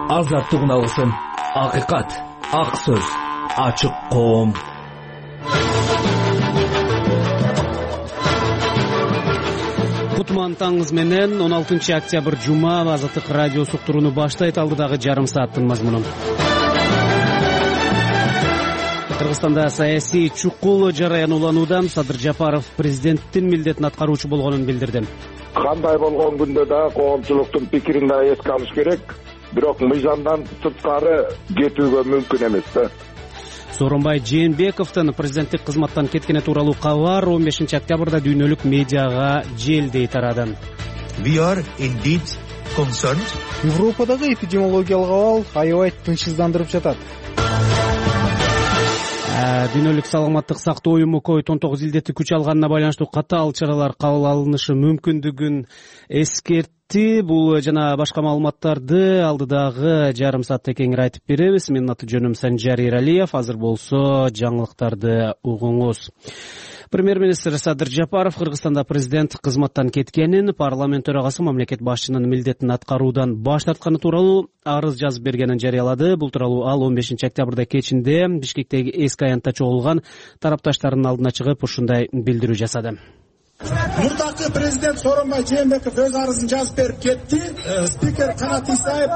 азаттык үналысын, акыйкат, ак сөз, ачык коом. Кутман таңыз менен 16 октябрь жума Азаттык радио суктурууну баштайт. Алдыдагы жарым сааттын мазмунун. Кыргызстанда саясий чукул жарыянууланууда. Садыр Жапаров президенттин милдетин аткаруучу болгонун билдирди. Кандай болгон күндө да коомчулуктун пикирин да эске алыш керек. Бирок мыйзамдан сырткары кетүүгө мүмкүн эмес да. Сооронбай Жээнбековдун президенттик кызматтан кеткени тууралуу кабар 15 октябрда дүйнөлүк медиага желдей тарады. We are indeed concerned. Европадагы эпидемиологиялык абал аябай тынчсыздандырып жатат. Дүйнөлүк саламаттык сактоо уюму COVID-19 илдети күч алганына байланыштуу катаал чаралар кабыл алынышы мүмкүндүгүн эскертти. Бул жана башка маалыматтарды алдыдагы жарым саатта кеңири айтып беребиз. Менин аты жөнүм Санжар Эралиев. Азыр болсо жаңылыктарды угуңуз. Премьер-министр Садыр Жапаров Кыргызстанда президент кызматтан кеткенин, парламент төрагасы мамлекет башчынын милдетин аткаруудан баш тартканы тууралуу арыз жазып бергенин жарыялады. Бул тууралуу ал 15 октябрда кечинде Бишкектеги эски аянтта чогулган тарапташтардын алдына чыгып ушундай билдирүү жасады. Мурдакы президент Сооронбай Жээнбеков өз арызын жазып берип кетти. Спикер Канат Исаев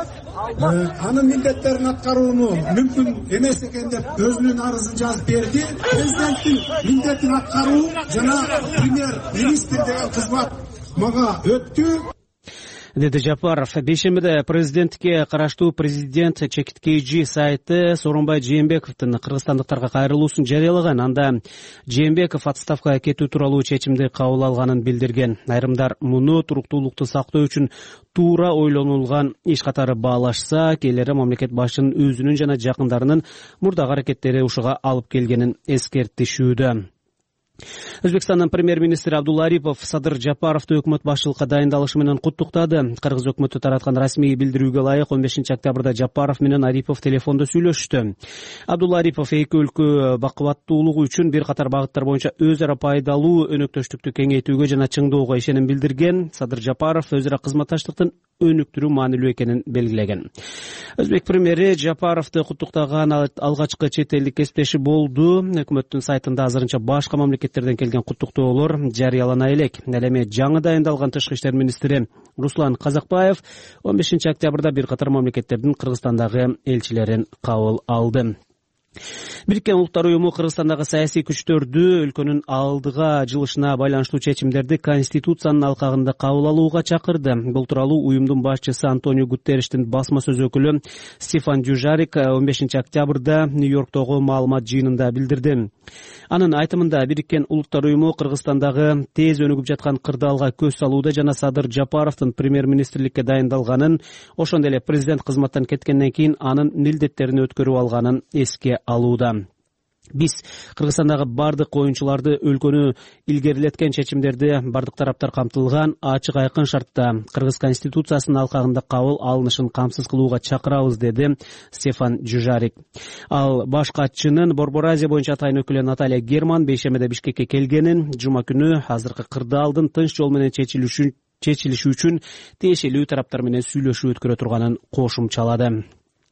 анын милдеттерин аткарууну мүмкүн эмес экен деп өзүнүн арызын жазып берди. Президенттин милдетин аткаруу жана премьер-министр деген кызмат мага өттү, деди Жапаров. Бейшембиде президентке караштуу президент чекиткейжи сайты Сооронбай Жээнбековдун кыргызстандыктарга кайрылуусун жарыялаган. Анда Жээнбеков отставкага кетүү тууралуу чечимди кабыл алганын билдирген. Айрымдар муну туруктуулукту сактоо үчүн туура ойлонулган иш катары баалашса, келери мамлекет башчынын өзүнүн жана жакындарынын мурдагы аракеттери ушуга алып келгенин эскертишүүдө. Өзбекстандын премьер-министри Абдулла Арипов Садыр Жапаровду өкмөт башчылыкка дайындалышы менен куттуктады. Кыргыз өкмөтү тараткан расмий билдирүүгө ылайык 15 октябрда Жапаров менен Арипов телефондо сүйлөшүштү. Абдулла Арипов эки өлкө бакубаттуулугу үчүн бир катар багыттар боюнча өз ара пайдалуу өнөктөштүктү кеңейтүүгө жана чыңдоого ишеним билдирген. Садыр Жапаров өз ара кызматташтыктын өнүктүрүү маанилүү экенин белгилеген. Өзбек премьери Жапаровду куттуктаган алгачкы чет элдик кесиптеши болду. Өкмөттүн сайтында азырынча башка мамлекеттерден келген куттуктоолор жарыялана элек. Ал эми жаңы дайындалган тышкы иштер министри Руслан Казакбаев 15 октябрда бир катар мамлекеттердин Кыргызстандагы элчилерин кабыл алды. Бириккен Улуттар уюму Кыргызстандагы саясий күчтөрдү өлкөнүн алдыга жылышына байланыштуу чечимдерди Конституциянын алкагында кабыл алууга чакырды. Бул тууралуу уюмдун башчысы Антонио Гутерриштин басма сөз өкүлү Стефан Дюжарик 15 октябрда Нью-Йорктогу маалымат жыйынында билдирди. Анын айтымында Бириккен Улуттар уюму Кыргызстандагы тез өнүгүп жаткан кырдаалга көз салууда жана Садыр Жапаровдун премьер-министрликке дайындалганын, ошондой эле президент кызматтан кеткенден кийин анын милдеттерин өткөрүп алганын эске алууда. Биз Кыргызстандагы бардык оюнчуларды өлкөнү илгерилеткен чечимдерди бардык тараптар камтылган ачык айкын шартта Кыргыз Конституциясынын алкагында кабыл алынышын камсыз кылууга чакырабыз, деди Стефан Дюжарик. Ал баш катчынын Борбор Азия боюнча атайын өкүлү Наталья Герман бейшембиде Бишкекке келгенин, жума күнү азыркы кырдаалдын тынч жол менен чечилиши үчүн тиешелүү тараптар менен сүйлөшүү өткөрө турганын кошумчалады.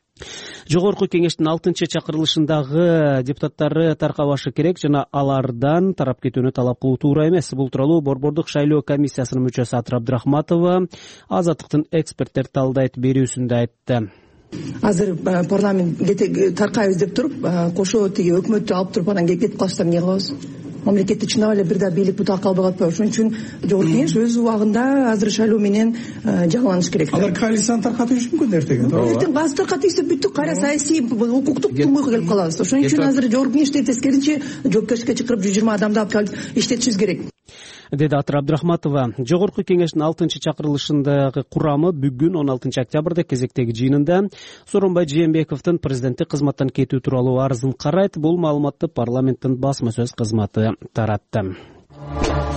Жогорку кеңештин 6-чакырылышындагы депутаттары таркабашы керек жана алардан тарап кетүүнү талап кылуу туура эмес. Бул тууралуу Борбордук шайлоо комиссиясынын мүчөсү Атыр Абдрахматова Азаттыктын эксперттер талдайт берүүсүндө айтты. Азыр парламент таркайбыз деп туруп, кошо тиги өкмөттү алып туруп анан кетип калышсам эмне кылабыз? Мамлекетти чынап эле бир да бийлик бутак калбай атпайбы? Ошон үчүн жогорку кеңеш өз убагында азыр шайлоо менен жаңыланыш керек. Алар коалицияны таркатышы мүмкүн эртең. Эртең баасы таркатып бүттүк, кайра саясий укуктук турмуйга келип калабыз. Ошон үчүн азыр жогорку кеңеште тескеринче жоопкерчиликке чакырып 120 адамды алып келип иштетишибиз керек, деди Атыр Абдрахматова. Жогорку кеңештин 6-чакырылышындагы курамы бүгүн 16 октябрда кезектеги жыйынында Сооронбай Жээнбековдун президенттик кызматтан кетүү тууралуу арызын карайт. Бул маалыматты парламенттин басма сөз кызматы таратты.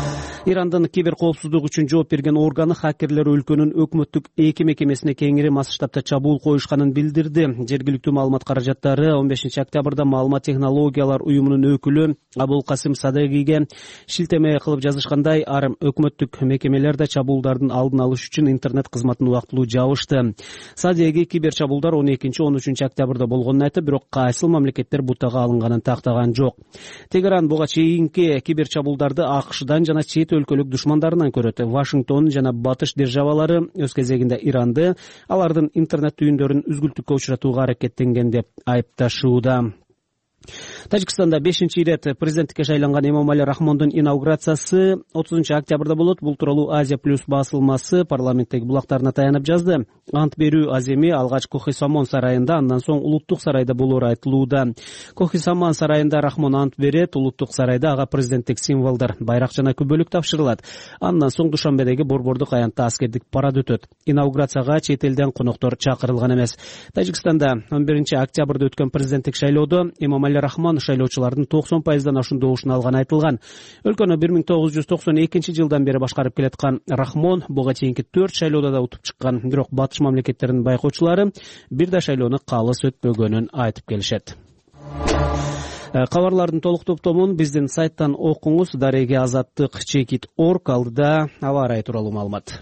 Ирандын кибер коопсуздук үчүн жооп берген органы хакерлер өлкөнүн өкмөттүк эки мекемесине кеңири масштабта чабуул коюшканын билдирди. Жергиликтүү маалымат каражаттары 15 октябрда маалымат технологиялар уюмунун өкүлү Абул Касим Садыгиге шилтеме кылып жазышкандай, айрым өкмөттүк мекемелер да чабуулдардын алдын алыш үчүн интернет кызматын убактылуу жабышты. Садыги кибер чабуулдар 12-13 октябрда болгонун айтып, бирок кайсыл мамлекеттер бутага алынганын тактаган жок. Тегеран буга чейинки кибер чабуулдарды АКШдан жана чет өлкөлүк душмандарынан көрөт. Вашингтон жана батыш державалары өз кезегинде Иранды алардын интернет түйүндөрүн үзгүлтүккө учуратууга аракеттенген деп айыпташууда. Тажикстанда 5-ирет президенттикке шайланган Эмомали Рахмондун инаугурациясы 30 октябрда болот. Бул тууралуу Азия плюс басылмасы парламенттеги булактарына таянып жазды. Ант берүү аземи алгач Кохи-Самон сарайында, андан соң Улуттук сарайда болору айтылууда. Кохи-Самон сарайында Рахмон ант берет, Улуттук сарайда ага президенттик символдор, байрак жана күбөлүк тапшырылат. Андан соң Душанбедеги Борбордук аянтта аскердик парад өтөт. Инаугурацияга чет элден коноктор чакырылган эмес. Тажикстанда 11 октябрда өткөн президенттик шайлоодо Эмомали Рахмон шайлоочулардын 90%дан ашуун добушун алганы айтылган. Өлкөнү 1992 жылдан бери башкарып келаткан Рахмон буга чейинки 4 шайлоодо да утуп чыккан. Бирок батыш мамлекеттердин байкоочулары бир да шайлоону калыс өтпөгөнүн айтып келишет. Кабарлардын толук топтомун биздин сайттан окуңуз. Дареги Азаттык Чекит.org алдыда аба ырайы тууралуу маалымат.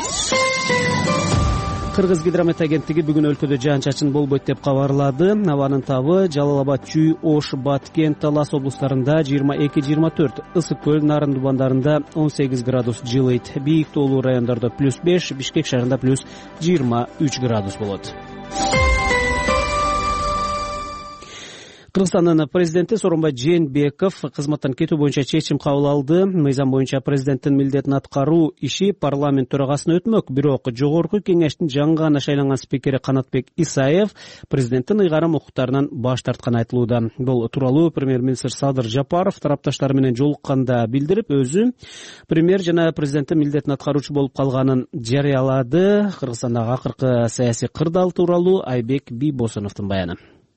Кыргыз гидромет агенттиги бүгүн өлкөдө жаан-чачын болбойт деп кабарлады. Абанын табы Жалал Абад, Чүй, Ош, Баткен, Талас облустарында 22-24, Ысык көл, Нарын тубандарында 18 градус жылыйт. Бийик тоолуу райондордо +5, Бишкек шаарында +23 градус болот. Кыргызстандын президенти Сооронбай Жээнбеков кызматтан кетүү боюнча чечим кабыл алды. Мыйзам боюнча президенттин милдетин аткаруу иши парламент төрагасына өтмөк. Бирок жогорку кеңештин жаңы гана шайланган спикери Канатбек Исаев президенттин ыйгарым укуктарынан баш тартканы айтылууда. Бул тууралуу премьер-министр Садыр Жапаров тарапташтары менен жолукканда билдирип, өзү премьер жана президенттин милдетин аткаруучу болуп калганын жарыялады. Кыргызстандагы акыркы саясий кырдаал тууралуу Айбек Бийбосуновдун баяны.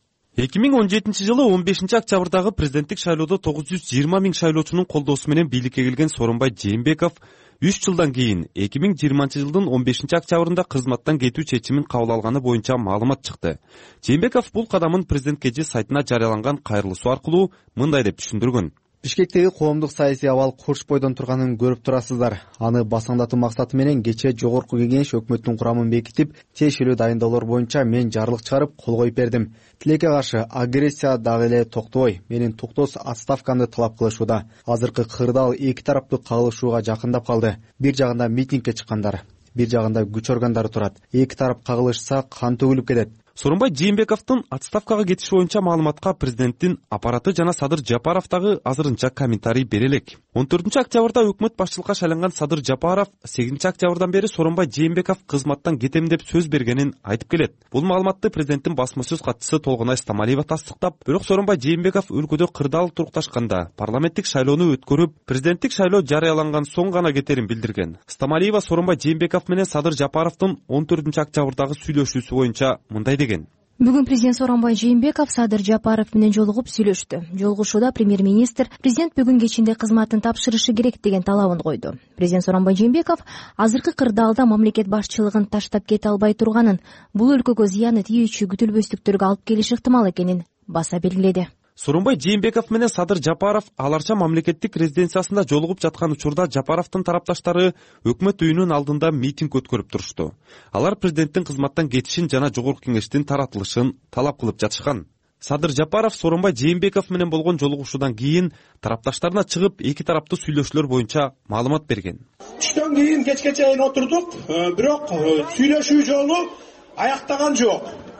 2017 жылы 15 октябрдагы президенттик шайлоодо 920 миң шайлоочунун колдоосу менен бийликке келген Сооронбай Жээнбеков 3 жылдан кийин 2020 жылдын 15 октябрында кызматтан кетүү чечимин кабыл алганы боюнча маалымат чыкты. Жээнбеков бул кадамын президент кежи сайтына жарыяланган кайрылышуу аркылуу мындай деп түшүндүргөн. Бишкектеги коомдук саясий абал курч бойдон турганын көрүп турасыздар. Аны басаңдатуу максаты менен кечээ жогорку кеңеш өкмөттүн курамын бекитип, тиешелүү дайындоолор боюнча мен жарлык чыгарып кол коюп бердим. Тилекке каршы агрессия дагы эле токтобой, менин токтоос отставкамды талап кылышууда. Азыркы кырдаал эки тараптуу кагылышууга жакындап калды. Бир жагында митингге чыккандар, бир жагында күч органдары турат. Эки тарап кагылышса кан төгүлүп кетет. Сооронбай Жээнбековдун отставкага кетиши боюнча маалыматка президенттин аппараты жана Садыр Жапаров дагы азырынча комментарий бере элек. 14 октябрда өкмөт башчылыкка шайланган Садыр Жапаров 8 октябрдан бери Сооронбай Жээнбеков кызматтан кетем деп сөз бергенин айтып келет. Бул маалыматты президенттин басма сөз катчысы Толгонай Стамалиева тастыктап, бирок Сооронбай Жээнбеков өлкөдө кырдаал турукташканда парламенттик шайлоону өткөрүп, президенттик шайлоо жарыяланган соң гана кетерин билдирген. Стамалиева Сооронбай Жээнбеков менен Садыр Жапаровдун 14 октябрдагы сүйлөшүүсү боюнча мындай деген. Бүгүн президент Сооронбай Жээнбеков Садыр Жапаров менен жолугуп сүйлөштү. Жолугушууда премьер-министр президент бүгүн кечинде кызматын тапшырышы керек деген талабын койду. Президент Сооронбай Жээнбеков азыркы кырдаалда мамлекет башчылыгын таштап кете албай турганын, бул өлкөгө зыяны тийүүчү күтүлбөстүктөргө алып келиши ыктымал экенин баса белгиледи. Сооронбай Жээнбеков менен Садыр Жапаров аларча мамлекеттик резиденциясында жолугуп жаткан учурда Жапаровдун тарапташтары өкмөт үйүнүн алдында митинг өткөрүп турушту. Алар президенттин кызматтан кетишин жана жогорку кеңештин таратылышын талап кылып жатышкан. Садыр Жапаров Сооронбай Жээнбеков менен болгон жолугушуудан кийин тарапташтарына чыгып эки тараптуу сүйлөшүүлөр боюнча маалымат берген. Түштөн кийин кечке чейин отурдук, бирок сүйлөшүү жолу аяктаган жок.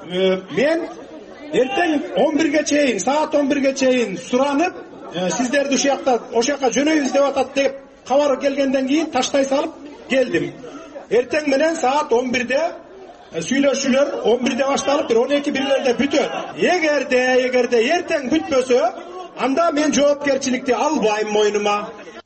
Мен эртең 11ге чейин, саат 11ге чейин суранып, сиздерди ошояка жөнөйбүз деп атат деп кабар келгенден кийин таштай салып келдим. Эртең менен саат 11де сүйлөшүүлөр 11де башталып, 12-1лерде бүтөт. Эгерде эртең бүтпөсө, анда мен жоопкерчиликти албайм мойнума.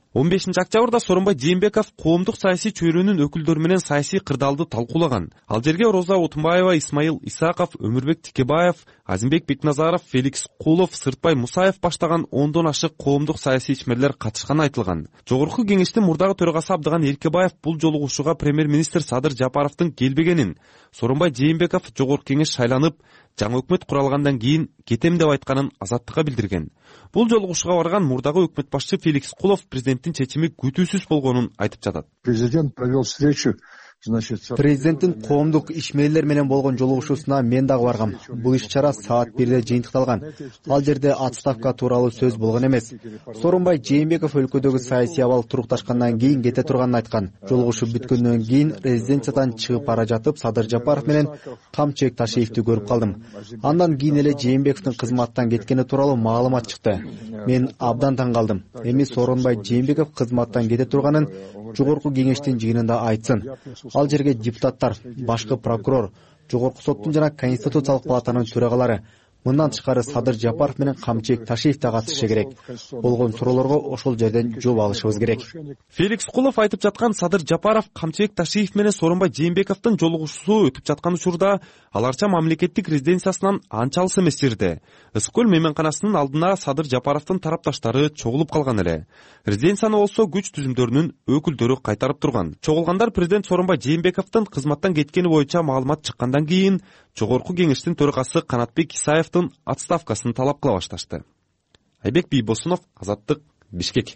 15-октябрда Сооронбай Жээнбеков коомдук саясий чөйрөнүн өкүлдөрү менен саясий кырдаалды талкуулаган. Ал жерге Роза Отунбаева, Исмаил Исаков, Өмүрбек Тикебаев, Азимбек Бекназаров, Феликс Кулов, Сыртбай Мусаев баштаган 10дон ашык коомдук саясий ишмерлер катышканы айтылган. Жогорку кеңештин мурдагы төрагасы Абдыган Эркебаев бул жолугушууга премьер-министр Садыр Жапаровдун келбегенин, Сооронбай Жээнбеков жогорку кеңеш шайланып, жаңы өкмөт куралгандан кийин кетем деп айтканын Азаттыкка билдирген. Бул жолугушууга барган мурдагы өкмөт башчы Феликс Кулов президенттин чечими күтүүсүз болгонун айтып жатат. Президент провел встречу. Президенттин коомдук ишмерлер менен болгон жолугушуусуна мен дагы баргам. Бул иш-чара саат 1де жыйынтыкталган. Ал жерде отставка тууралуу сөз болгон эмес. Сооронбай Жээнбеков өлкөдөгү саясий абал турукташкандан кийин кете турганын айткан. Жолугушуу бүткөндөн кийин резиденциядан чыгып бара жатып Садыр Жапаров менен Камчыбек Ташиевди көрүп калдым. Андан кийин эле Жээнбековдун кызматтан кеткени тууралуу маалымат чыкты. Мен абдан таң калдым. Эми Сооронбай Жээнбеков кызматтан кете турганын жогорку кеңештин жыйынында айтсын. Ал жерге депутаттар, башкы прокурор, жогорку соттун жана конституциялык палатанын төрагалары, мындан тышкары Садыр Жапаров менен Камчыбек Ташиев да катышы керек. Болгон суроолорго ошол жерден жооп алышыбыз керек. Феликс Кулов айтып жаткан Садыр Жапаров, Камчыбек Ташиев менен Сооронбай Жээнбековдун жолугушуусу өтүп жаткан учурда аларча мамлекеттик резиденциясынан анча алыс эмес жерде. Ысык көл мейманканасынын алдына Садыр Жапаровдун тарапташтары чогулуп калган эле. Резиденцияны болсо күч түзүмдөрүнүн өкүлдөрү кайтарып турган. Чогулгандар президент Сооронбай Жээнбековдун кызматтан кеткени боюнча маалымат чыккандан кийин жогорку кеңештин төрагасы Канатбек Исаевдин отставкасын талап кыла башташты. Айбек Бийбосунов, Азаттык, Бишкек.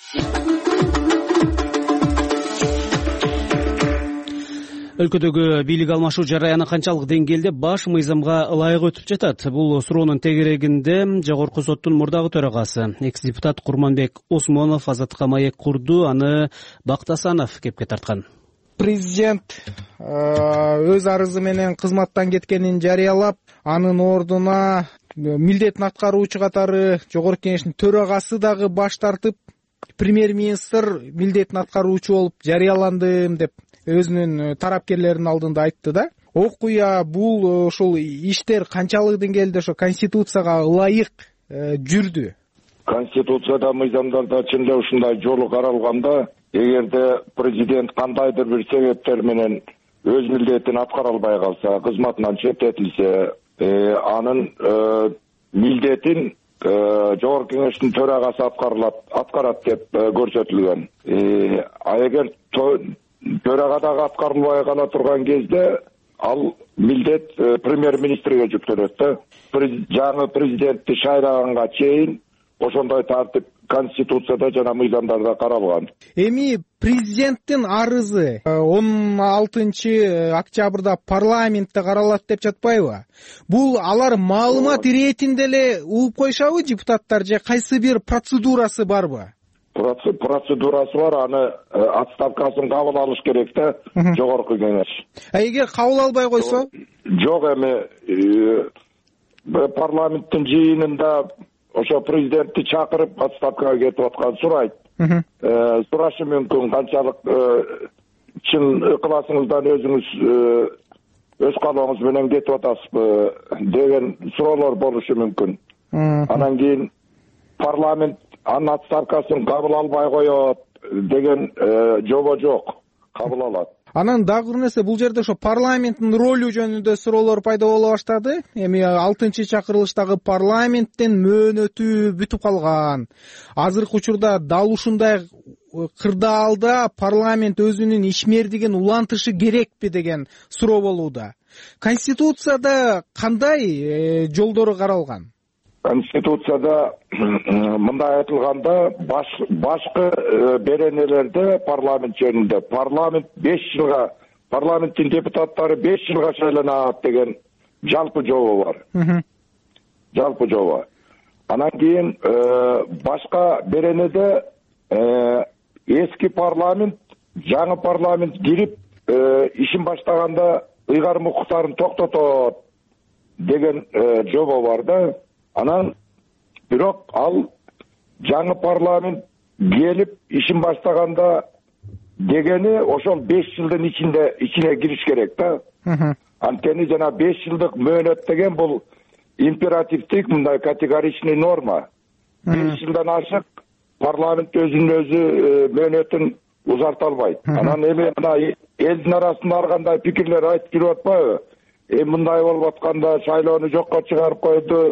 Өлкөдөгү бийлик алмашуу жараяны канчалык деңгээлде баш мыйзамга ылайык өтүп жатат? Бул суроонун тегерегинде жогорку соттун мурдагы төрагасы, экс-депутат Курманбек Осмонов Азаттыкка маек курду, аны Бактасанов кепке тарткан. Президент өз арызы менен кызматтан кеткенин жарыялап, анын ордуна милдетин аткаруучу катары жогорку кеңештин төрагасы дагы баш тартып, премьер-министр милдетин аткаруучу болуп жарыяландым деп өзүнүн тарапкерлеринин алдында айтты да. Окуя бул ошол иштер канчалык деңгээлде ошо конституцияга ылайык жүрдү? Конституцияда, мыйзамдарда чын эле ушундай жолу каралганда, эгерде президент кандайдыр бир себептер менен өз милдетин аткара албай калса, кызматынан четтетилсе, анын милдетин жогорку кеңештин төрагасы аткарат деп көрсөтүлгөн. А эгер төрага дагы аткарылбай кала турган кезде ал милдет премьер-министрге жүктөлөт да. Жаңы президентти шайлаганга чейин ошондой тартип конституцияда жана мыйзамдарда каралган. Эми президенттин арызы 16-октябрда парламентте каралат деп жатпайбы? Бул алар маалымат иретинде эле угуп койшабы депутаттар, же кайсы бир процедурасы барбы? Процедурасы бар, аны отставкасын кабыл алыш керек да жогорку кеңеш. Эгер кабыл албай койсо? Жок, эми парламенттин жыйынында ошо президентти чакырып отставкага кетип аткан сурайт. Сурашы мүмкүн, канчалык чын ыкыласыңыздан өзүңүз өз калооңуз менен кетип атасызбы деген суроолор болушу мүмкүн. Анан кийин парламент анын отставкасын кабыл албай коет деген жобо жок, кабыл алат. Анан дагы бир нерсе, бул жерде ошо парламенттин ролу жөнүндө суроолор пайда боло баштады. Эми 6-чакырылыштагы парламенттин мөөнөтү бүтүп калган. Азыркы учурда дал ушундай кырдаалда парламент өзүнүн ишмердигин улантышы керекпи деген суроо болууда. Конституцияда кандай жолдору каралган? Конституцияда мындай айтылганда, башкы беренелерде парламент жөнүндө парламент 5 жылга, парламенттин депутаттары 5 жылга шайланат деген жалпы жобо бар. Жалпы жобо. Анан кийин башка беренеде эски парламент, жаңы парламент кирип ишин баштаганда ыйгарым укуктарын токтотот деген жобо бар да. Анан бирок ал жаңы парламент келип ишин баштаганда дегени ошол 5 жылдын ичине кириш керек да. Анткени жана 5 жылдык мөөнөт деген бул императивдик, мындай категоричный норма. 5 жылдан ашык парламент өзүнүн өзү мөөнөтүн узарта албайт. Анан эми мына элдин арасында ар кандай пикирлер айтып жүрүп атпайбы? Мындай болуп атканда шайлоону жокко чыгарып койду.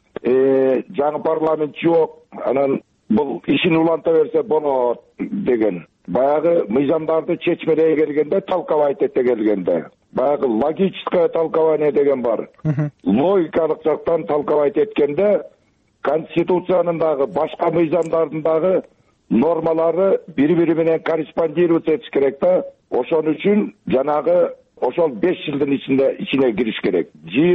Жаңы парламент жок. Анан бул ишин уланта берсе болот деген. Баягы мыйзамдарды чечмелей келгенде, толковать эте келгенде, баягы логическое толкование деген бар. Логикалык жактан толковать эткенде Конституциянын дагы башка мыйзамдардын дагы нормалары бири-бири менен корреспондировать этиш керек да. Ошон үчүн жанагы ошол 5 жылдын ичине кириш керек.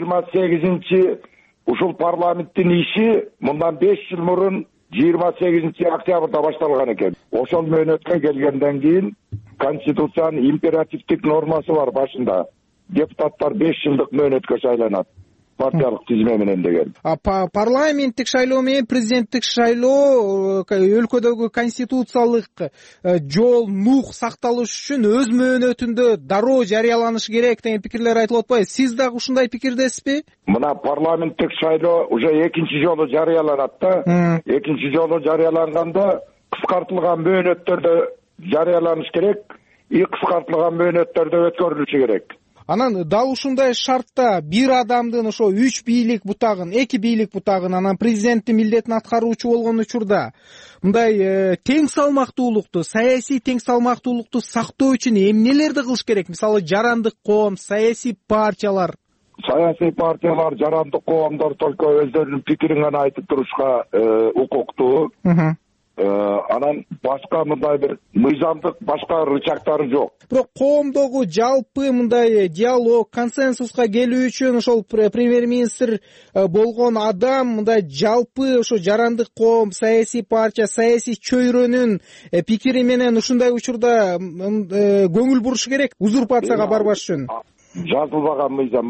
28 ушул парламенттин иши мындан 5 жыл мурун 28 октябрда башталган экен. Ошол мөөнөткө келгенден кийин Конституциянын императивдик нормасы бар башында. Депутаттар 5 жылдык мөөнөткө шайланат. Партиялык тизме менен деген. Парламенттик шайлоо менен президенттик шайлоо өлкөдөгү конституциялык жол нук сакталыш үчүн өз мөөнөтүндө дароо жарыяланышы керек деген пикирлер айтылып атпайбы? Сиз дагы ушундай пикирдесизби? Мына парламенттик шайлоо уже экинчи жолу жарыяланат да. Экинчи жолу жарыяланганда кыскартылган мөөнөттөрдө жарыяланыш керек, кыскартылган мөөнөттөрдө өткөрүлүшү керек. Анан дал ушундай шартта бир адамдын ошо 3 бийлик бутагын, 2 бийлик бутагын, анан президенттин милдетин аткаруучу болгон учурда мындай тең салмактуулукту, саясий тең салмактуулукту сактоо үчүн эмнелерди кылыш керек? Мисалы, жарандык коом, саясий партиялар. Саясий партиялар, жарандык коомдор только өздөрүнүн пикирин гана айтып турушка укуктуу. Анан башка мындай бир мыйзамдык башка рычагтары жок. Бирок коомдогу жалпы мындай диалог, консенсуска келүү үчүн ошол премьер-министр болгон адам мындай жалпы ошо жарандык коом, саясий партия, саясий чөйрөнүн пикири менен ушундай учурда көңүл буруш керек, узурпацияга барбаш үчүн. Жазылбаган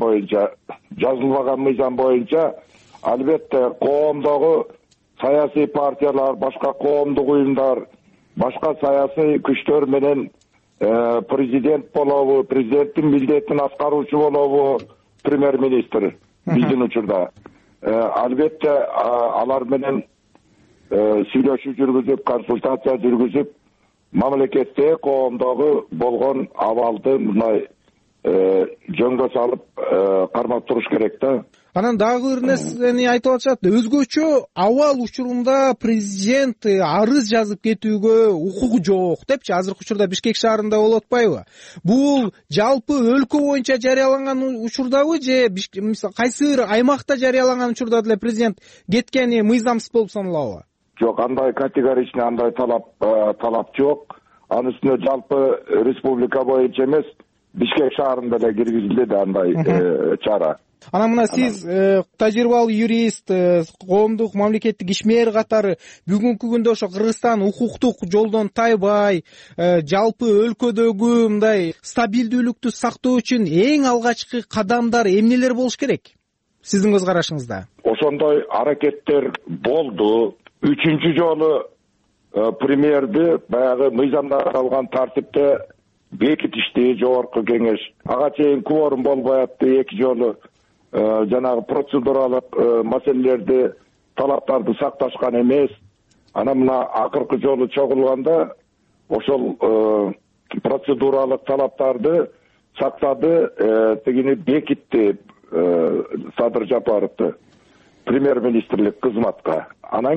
мыйзам боюнча албетте коомдогу саясий партиялар, башка коомдук уюмдар, башка саясий күчтөр менен президент болобу, президенттин милдетин аткаруучу болобу, премьер-министр биздин учурда. Албетте алар менен сүйлөшүү жүргүзүп, консультация жүргүзүп, мамлекетте коомдогу болгон абалды мындай жөнгө салып кармап туруш керек да. Анан дагы бир нерсени айтып атышат. Өзгөчө абал учурунда президент арыз жазып кетүүгө укугу жок депчи, азыркы учурда Бишкек шаарында болуп атпайбы? Бул жалпы өлкө боюнча жарыяланган учурдабы же кайсы бир аймакта жарыяланган учурда деле президент кеткени мыйзамсыз болуп саналабы? Жок, андай категоричный андай талап жок. Анын үстүнө жалпы республика боюнча эмес, Бишкек шаарында эле киргизилди да андай чара. Анан мына сиз тажрыйбалуу юрист, коомдук мамлекеттик ишмер катары бүгүнкү күндө ошо Кыргызстан укуктук жолдон тайбай, жалпы өлкөдөгү мындай стабилдүүлүктү сактоо үчүн эң алгачкы кадамдар эмнелер болуш керек? Сиздин көз карашыңызда. Ошондой аракеттер болду. 3-чү жолу премьерди баягы мыйзамда каралган тартипте бекитишти жогорку кеңеш. Ага чейин кворум болбой атты 2 жолу. Жанагы процедуралык маселелерди, талаптарды сакташкан эмес. Анан мына акыркы жолу чогулганда ошол процедуралык талаптарды сактады, тигини бекитти Садыр Жапаровду премьер-министрлик кызматка. Анан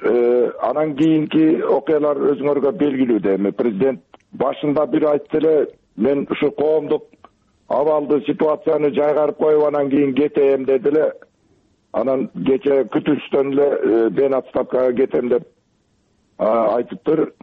кийинки окуялар өзүңөргө белгилүү да. Эми президент башында бир айтты эле, мен ушу коомдук абалды, ситуацияны жайгарып коюп анан кийин кетем деди эле. Анан кече күтүштөн эле мен отставкага кетем деп айтыптыр.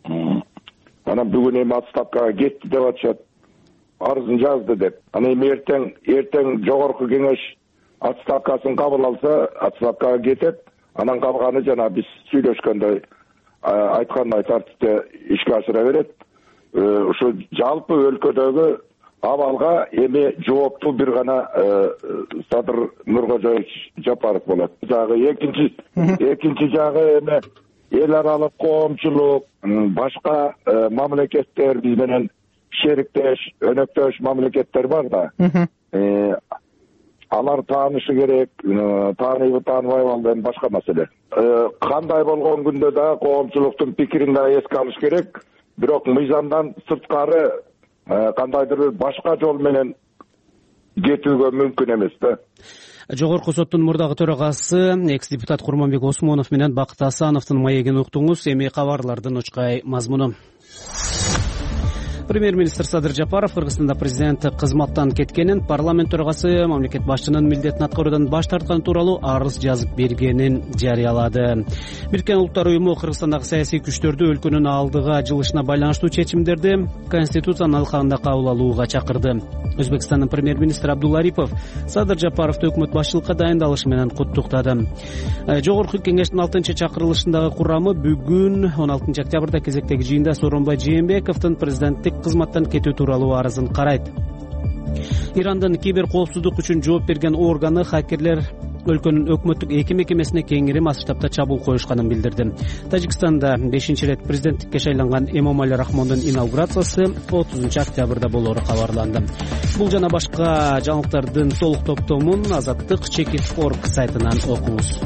Анан бүгүн эми отставкага кетти деп атышат. Арызын жазды деп. Анан эми эртең жогорку кеңеш отставкасын кабыл алса, отставкага кетет. Анан калганы жана биз сүйлөшкөндөй айткандай тартипте ишке ашыра берет. Ушу жалпы өлкөдөгү абалга эми жоопту бир гана Садыр Нуркожоевич Жапаров болот. Жагы экинчи жагы эми эл аралык коомчулук, башка мамлекеттер биз менен шериктеш, өнөктөш мамлекеттер бар да. алар таанышы керек, тааныбы тааныбайбы ал эми башка маселе. Кандай болгон күндө да коомчулуктун пикирин да эске алыш керек, бирок мыйзамдан сырткары кандайдыр бир башка жол менен кетүүгө мүмкүн эмес да. Жогорку соттун мурдагы төрагасы экс депутат Курманбек Осмонов менен Бакыт Асановдун маегин уктуңуз. Эми кабарлардын учкай мазмуну. Премьер-министр Садыр Жапаров Кыргызстанда президент кызматтан кеткенин, парламент төрагасы мамлекет башчынын милдетин аткаруудан баш тартканы тууралуу арыз жазып бергенин жарыялады. Бириккен Улуттар Уюму Кыргызстандагы саясий күчтөрдү өлкөнүн алдыга жылышына байланыштуу чечимдерди Конституциянын алкагында кабыл алууга чакырды. Өзбекстандын премьер-министри Абдулла Арипов Садыр Жапаровду өкмөт башчылыкка дайындалышы менен куттуктады. Жогорку кеңештин 6-чакырылышындагы курамы бүгүн 16 октябрда кезектеги жыйында Сооронбай Жээнбековдун президенттик кызматтан кетүү тууралуу арызын карайт. Ирандын кибер коопсуздук үчүн жооп берген органы хакерлер өлкөнүн өкмөттүк эки мекемесине кеңири масштабта чабуул коюшканын билдирди. Тажикстанда 5-рет президенттикке шайланган Эмомали Рахмондун инаугурациясы 30 октябрда болоору кабарланды. Бул жана башка жаңылыктардын толук топтомун Azadlyk.org сайтынан окуңуз.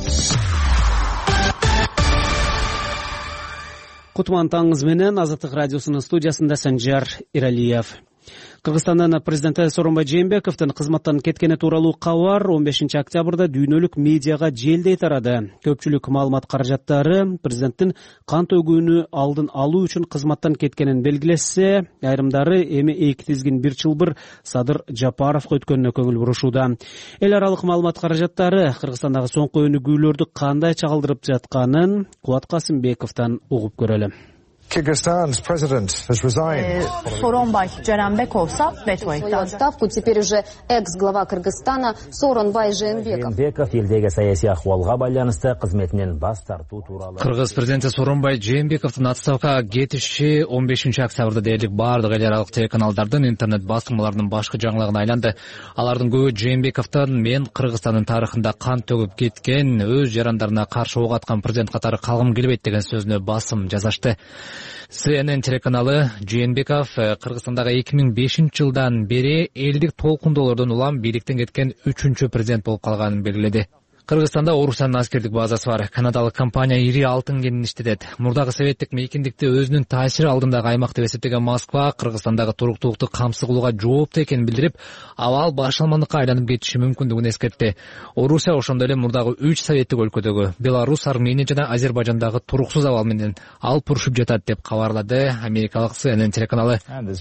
Кутман таңыңыз менен Азаттык радиосунун студиясында Санжар Иралиев. Кыргызстандын президенти Сооронбай Жээнбековдун кызматтан кеткени тууралуу кабар 15 октябрда дүйнөлүк медиага желдей тарады. Көпчүлүк маалымат каражаттары президенттин кан төгүүнү алдын алуу үчүн кызматтан кеткенин белгилесе, айрымдары эми эки тизгин бир чылбыр Садыр Жапаровго өткөнүнө көңүл бурушууда. Эл аралык маалымат каражаттары Кыргызстандагы соңку өнүгүүлөрдү кандай чагылдырып жатканын Кубат Касымбековдон угуп көрөлү. Kyrgyzstan's president has resigned. Сооронбай Жээнбеков veto etти. Отставку теперь уже экс-глава Кыргызстана Сооронбай Жээнбеков. Жээнбеков элдеги саясий акыбалга байланыштуу кызметинен баш тартуу тууралуу. Кыргыз президенти Сооронбай Жээнбековдун отставкага кетиши 15 октябрда дээрлик бардык эл аралык телеканалдардын, интернет басылмаларынын башкы жаңылыгына айланды. Алардын көбү Жээнбековдун мен Кыргызстандын тарыхында кан төгүп кеткен, өз жарандарына каршы ок аткан президент катары калгым келбейт деген сөзүнө басым жасашты. CNN телеканалы Жээнбеков Кыргызстандагы 2005-жылдан бери элдик толкундоолордон улам бийликтен кеткен 3-чү президент болуп калганын белгиледи. Кыргызстанда Орусиянын аскердик базасы бар. Канадалык компания ири алтын кенин иштетет. Мурдагы советтик мейкиндикти өзүнүн таасири алдындагы аймак деп эсептеген Москва Кыргызстандагы туруктуулукту камсыз кылууга жооптуу экенин билдирип, абал башалмандыкка айланып кетиши мүмкүндүгүн эскертти. Орусия ошондой эле мурдагы 3 советтик өлкөдөгү Беларусь, Армения жана Азербайжандагы туруксуз абал менен алып урушуп жатат деп кабарлады америкалык CNN телеканалы.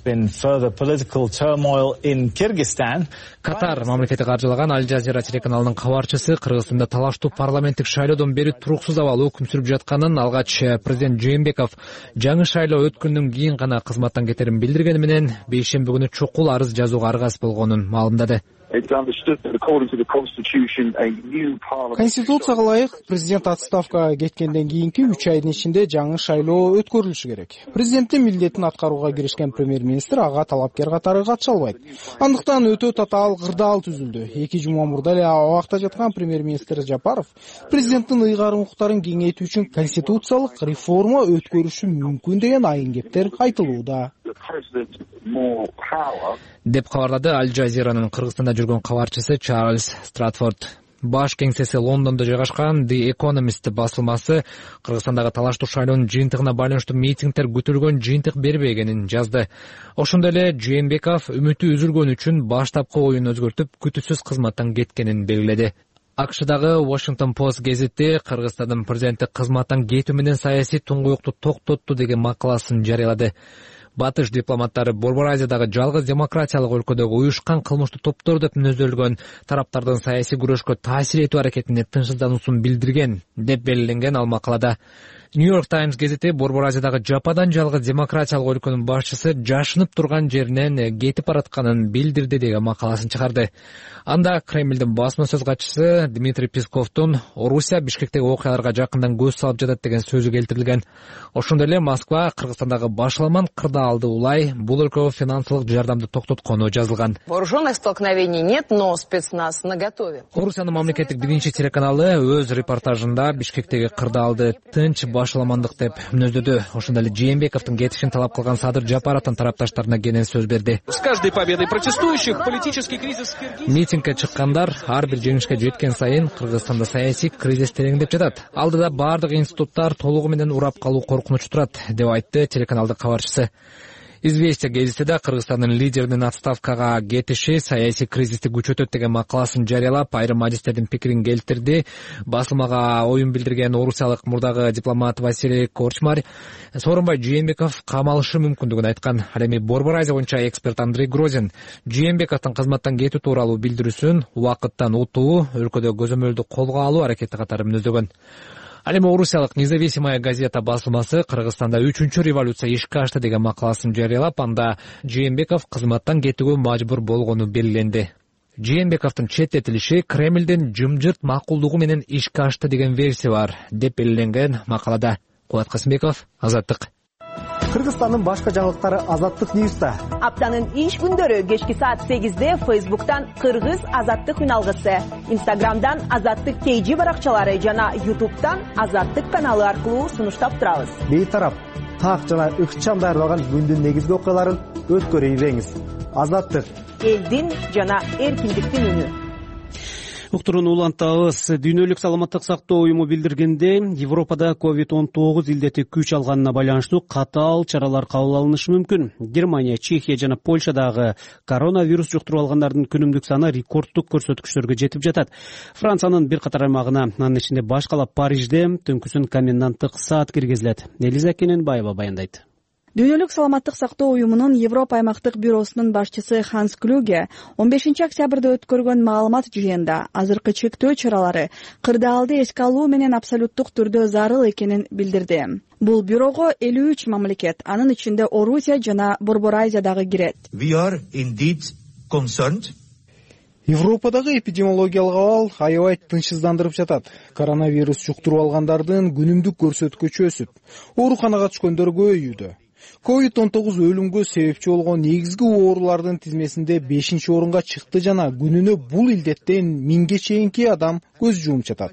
Катар мамлекети каржылаган Аль Жазира телеканалынын кабарчысы Кыргызстанда талаштуу парламенттик шайлоодон бери туруксуз абал өкүм сүрүп жатканын, алгач президент Жээнбеков жаңы шайлоо өткөндөн кийин гана кызматтан кетерин билдиргени менен бейшемби күнү чукул арыз жазууга аргасыз болгонун маалымдады. Конституцияга ылайык президент отставкага кеткенден кийинки 3 айдын ичинде жаңы шайлоо өткөрүлүшү керек. Президенттин милдетин аткарууга киришкен премьер-министр ага талапкер катары катыша албайт. Андыктан өтө татаал кырдаал түзүлдү. 2 жума мурда эле абакта жаткан премьер-министр Жапаров президенттин ыйгарым укуктарын кеңейтүү үчүн конституциялык реформа өткөрүшү мүмкүн деген айын кептер айтылууда деп кабарлады Аль Жазиранын Кыргызстанда жүргөн кабарчысы Чарльз Стратфорд. Баш кеңсеси Лондондо жайгашкан The Economist басылмасы Кыргызстандагы талаштуу шайлоонун жыйынтыгына байланыштуу митингдер күтүлгөн жыйынтык бербегенин жазды. Ошондой эле Жээнбеков үмүтү үзүлгөн үчүн баштапкы оюн өзгөртүп, күтүүсүз кызматтан кеткенин белгиледи. АКШдагы Washington Post гезити Кыргызстандын президенти кызматтан кетүү менен саясий туңгуюкту токтотту деген макаласын жарыялады. Батыш дипломаттары Борбор Азиядагы жалгыз демократиялык өлкөдөгү уюшкан кылмыштуу топтор деп мүнөздөлгөн тараптардын саясий күрөшкө таасир этүү аракетине тынчсыздануусун билдирген деп белгиленген ал макалада. New York Times гезити Борбор Азиядагы жападан жалгыз демократиялык өлкөнүн башчысы жашынып турган жеринен кетип баратканын билдирди деген макаласын чыгарды. Анда Кремлдин басма сөз катчысы Дмитрий Песковдун Орусия Бишкектеги окуяларга жакындан көз салып жатат деген сөзү келтирилген. Ошондой эле Москва Кыргызстандагы башаламан кырдаалды улай бул өлкөгө финансылык жардамды токтоткону жазылган. Вооруженных столкновений нет, но спецназ наготове. Орусиянын мамлекеттик биринчи телеканалы өз репортажында Бишкектеги кырдаалды тынч башаламандык деп мүнөздөдү. Ошондой эле Жээнбековдун кетишин талап кылган Садыр Жапаровдун тарапташтарына кенен сөз берди. С каждой победой протестующих политический кризис в Киргизии. Митингге чыккандар ар бир жеңишке жеткен сайын Кыргызстанда саясий кризис тереңдеп жатат. Алдыда бардык институттар толугу менен урап калуу коркунучу турат, деп айтты телеканалдын кабарчысы. Известия гезити да Кыргызстандын лидеринин отставкага кетиши саясий кризисти күчөтөт деген макаласын жарыялап, айрым адистердин пикирин келтирди. Басылмага оюн билдирген орусиялык мурдагы дипломат Василий Корчмар Сооронбай Жээнбеков камалышы мүмкүндүгүн айткан. Ал эми Борбор Азия боюнча эксперт Андрей Грозин Жээнбековдун кызматтан кетүү тууралуу билдирүүсүн убакыттан утуу, өлкөдө көзөмөлдү колго алуу аракети катары мүнөздөгөн. Ал эми орусиялык Независимая газета басылмасы Кыргызстанда 3-чү революция ишке ашты деген макаласын жарыялап, анда Жээнбеков кызматтан кетүүгө мажбур болгону белгиленди. Жээнбековдун четтетилиши Кремлдин жымжырт макулдугу менен ишке ашты деген версия бар, деп белгиленген макалада. Кубат Касымбеков, Азаттык. Кыргызстандын башка жаңылыктары Азаттык Ньюста. Аптанын иш күндөрү кечки саат 8-де Facebook'tan Кыргыз Азаттык үналгысы, Instagram'dan Азаттык KG баракчалары жана YouTube'дан Азаттык каналы аркылуу сунуштап турабыз. Бейтарап, так жана ыкчам даярдалган күндүн негизги окуяларын өткөрүп ийбеңиз. Азаттык, элдин жана эркиндиктин үнү. Уктурууну улантабыз. Дүйнөлүк саламаттык сактоо уюму билдиргенде, Европада COVID-19 илдети күч алганына байланыштуу катаал чаралар кабыл алынышы мүмкүн. Германия, Чехия жана Польшадагы коронавирус жуктуруп алгандардын күнүмдүк саны рекорддук көрсөткүчтөргө жетип жатат. Франциянын бир катар аймагына, анын ичинде баш кала Парижде түнкүсүн коменданттык саат киргизилет. Элиза Кененбаева баяндайт. Дүйнөлүк саламаттык сактоо уюмунун Европа аймактык бюросунун башчысы Ханс Клюге 15-октябрда өткөргөн маалымат жыйынында азыркы чектөө чаралары кырдаалды эске алуу менен абсолюттук түрдө зарыл экенин билдирди. Бул бюрого 53 мамлекет, анын ичинде Орусия жана Борбор Азиядагы кирет. We are indeed concerned. Европадагы эпидемиологиялык абал аябай тынчсыздандырып жатат. Коронавирус жуктуруп алгандардын күнүмдүк көрсөткүчү өсүп, ооруканага түшкөндөр көбөйүүдө. COVID-19 өлүмгө себепчи болгон негизги оорулардын тизмесинде 5-орунга чыкты жана күнүнө бул илдеттен 1000ге чейинки адам көз жумуп жатат.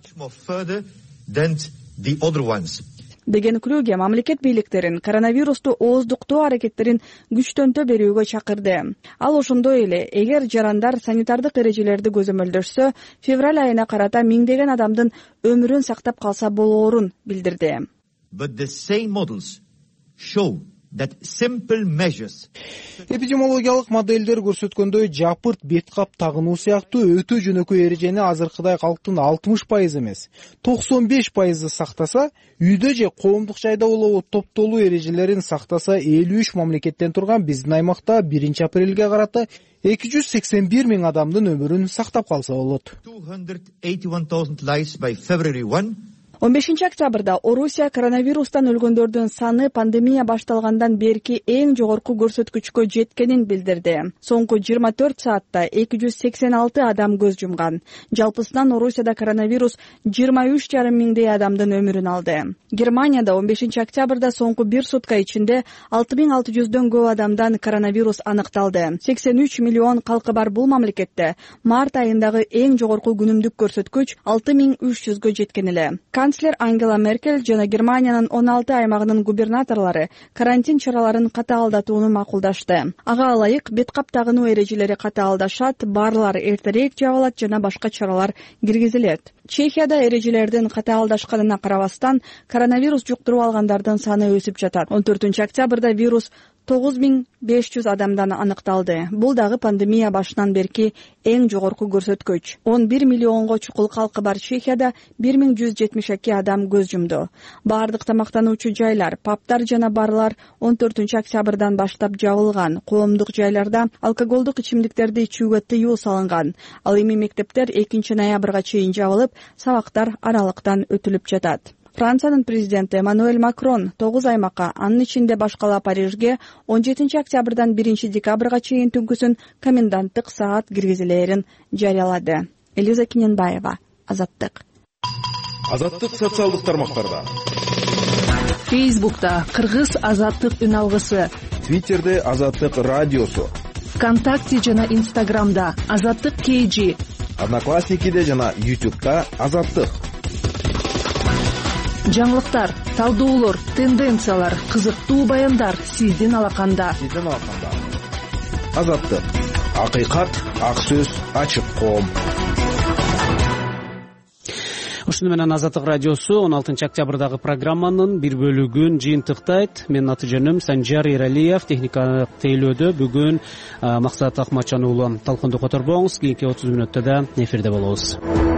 Деген Клюге мамлекет бийликтерин коронавирусту ооздуктоо аракеттерин күчтөнтө берүүгө чакырды. Ал ошондой эле, эгер жарандар санитардык эрежелерди көзөмөлдөшсө, февраль айына карата 1000деген адамдын өмүрүн сактап калса болоорун билдирди. But the same models show that simple measures. Эпидемиологиялык модельдер көрсөткөндөй жапырт бет кап тагынуу сыяктуу өтө жөнөкөй эрежени азыркыдай калктын 60% эмес, 95% сактаса, үйдө же коомдук жайда болобу топтолуу эрежелерин сактаса, 53 мамлекеттен турган биздин аймакта 1-апрелге карата 281 000 адамдын өмүрүн сактап калса болот. 281,000 lives by February 1. 15-октябрда Орусия коронавирустан өлгөндөрдүн саны пандемия башталгандан берки эң жогорку көрсөткүчкө жеткенин билдирди. Соңку 24 саатта 286 адам көз жумган. Жалпысынан Орусияда коронавирус 23,5 миңдей адамдын өмүрүн алды. Германияда 15-октябрда соңку 1 сутка ичинде 6600дөн көп адамдан коронавирус аныкталды. 83 миллион калкы бар бул мамлекетте март айындагы эң жогорку күнүмдүк көрсөткүч 6300гө жеткен эле. Канцлер Ангела Меркель жана Германиянын 16 аймагынын губернаторлору карантин чараларын катаалдатууну макулдашты. Ага ылайык бет кап тагынуу эрежелери катаалдашат, барлар эртерээк жабылат жана башка чаралар киргизилет. Чехияда эрежелердин катаалдашканына карабастан коронавирус жуктуруп алгандардын саны өсүп жатат. 14-октябрда вирус 9500 адамдан аныкталды. Бул дагы пандемия башынан берки эң жогорку көрсөткүч. 11 миллионго чукул калкы бар Чехияда 1172 адам көз жумду. Бардык тамактануучу жайлар, пабтар жана барлар 14-октябрдан баштап жабылган. Коомдук жайларда алкоголдук ичимдиктерди ичүүгө тыюу салынган. Ал эми мектептер 2-ноябрга чейин жабылып, сабактар аралыктан өтүлүп жатат. Франциянын президенти Эммануэль Макрон 9 аймакка, анын ичинде баш кала Парижге 17-октябрдан 1-декабрга чейин түнкүсүн коменданттык саат киргизилээрин жарыялады. Элиза Кененбаева, Азаттык. Азаттык социалдык тармактарда. Фейсбукта Кыргыз Азаттык үн алгысы. Твиттерде Азаттык радиосу. ВКонтакте жана Инстаграмда Азаттык KG. Одноклассникиде жана YouTube'да Азаттык. жаңылыктар, талдоолор, тенденциялар, кызыктуу баяндар сиздин алаканда. Азаттык, акыйкат, ак сөз, ачык коом. Ушуну менен Азаттык радиосу 16 октябрдагы программанын бир бөлүгүн жыйынтыктайт. Менин аты жөнүм Санжар Эралиев. Техникалык тейлөөдө бүгүн Максат Акматжан уулу. Талкунду которбоңуз. Кийинки 30 мүнөттө да эфирде болобуз.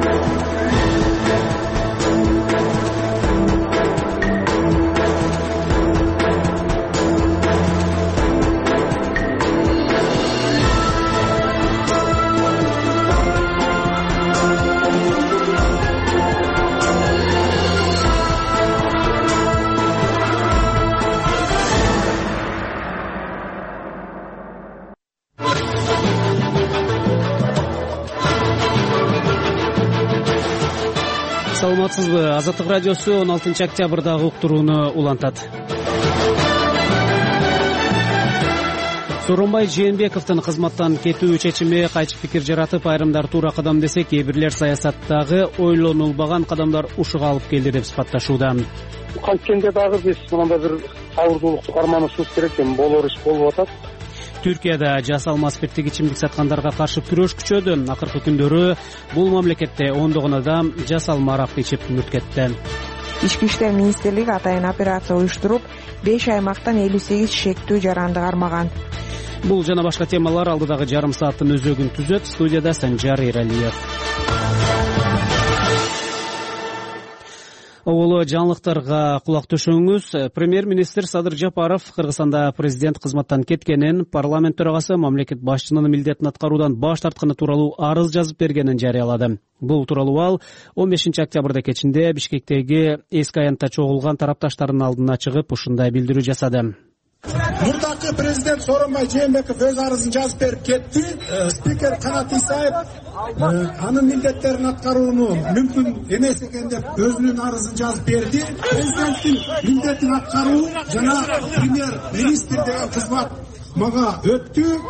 Саламатсызбы? Азаттык радиосу 16 октябрдагы уктурууну улантат. Сооронбай Жээнбековдун кызматтан кетүү чечими кайчы пикир жаратып, айрымдар туура кадам десе, кээ бирлер саясаттагы ойлонулбаган кадамдар ушуга алып келди деп сыпатташууда. Канткенде дагы биз мындай бир абурдуулукту карманышыбыз керек экен, болор иш болуп атат. Түркияда жасалма спирттик ичимдик саткандарга каршы күрөш күчөдү. Акыркы күндөрү бул мамлекетте ондогон адам жасалма арак ичип мүрт кетти. Ички иштер министрлиги атайын операция уюштуруп, 5 аймактан 58 шектүү жаранды кармаган. Бул жана башка темалар алдыдагы жарым сааттын өзөгүн түзөт. Студияда Санжар Эралиев. Оболо жаңылыктарга кулак төшөңүз. Премьер-министр Садыр Жапаров Кыргызстанда президент кызматтан кеткенин, парламент төрагасы мамлекет башчынын милдетин аткаруудан баш тартканы тууралуу арыз жазып бергенин жарыялады. Бул тууралуу ал 15 октябрда кечинде Бишкектеги эски аянтта чогулган тарапташтардын алдына чыгып ушундай билдирүү жасады. Мурдакы президент Сооронбай Жээнбеков өз арызын жазып берип кетти. Спикер Канат Исаев анын милдеттерин аткарууну мүмкүн эмес экен деп өзүнүн арызын жазып берди. Президенттин милдетин аткаруу жана премьер-министр деген кызмат мага өттү.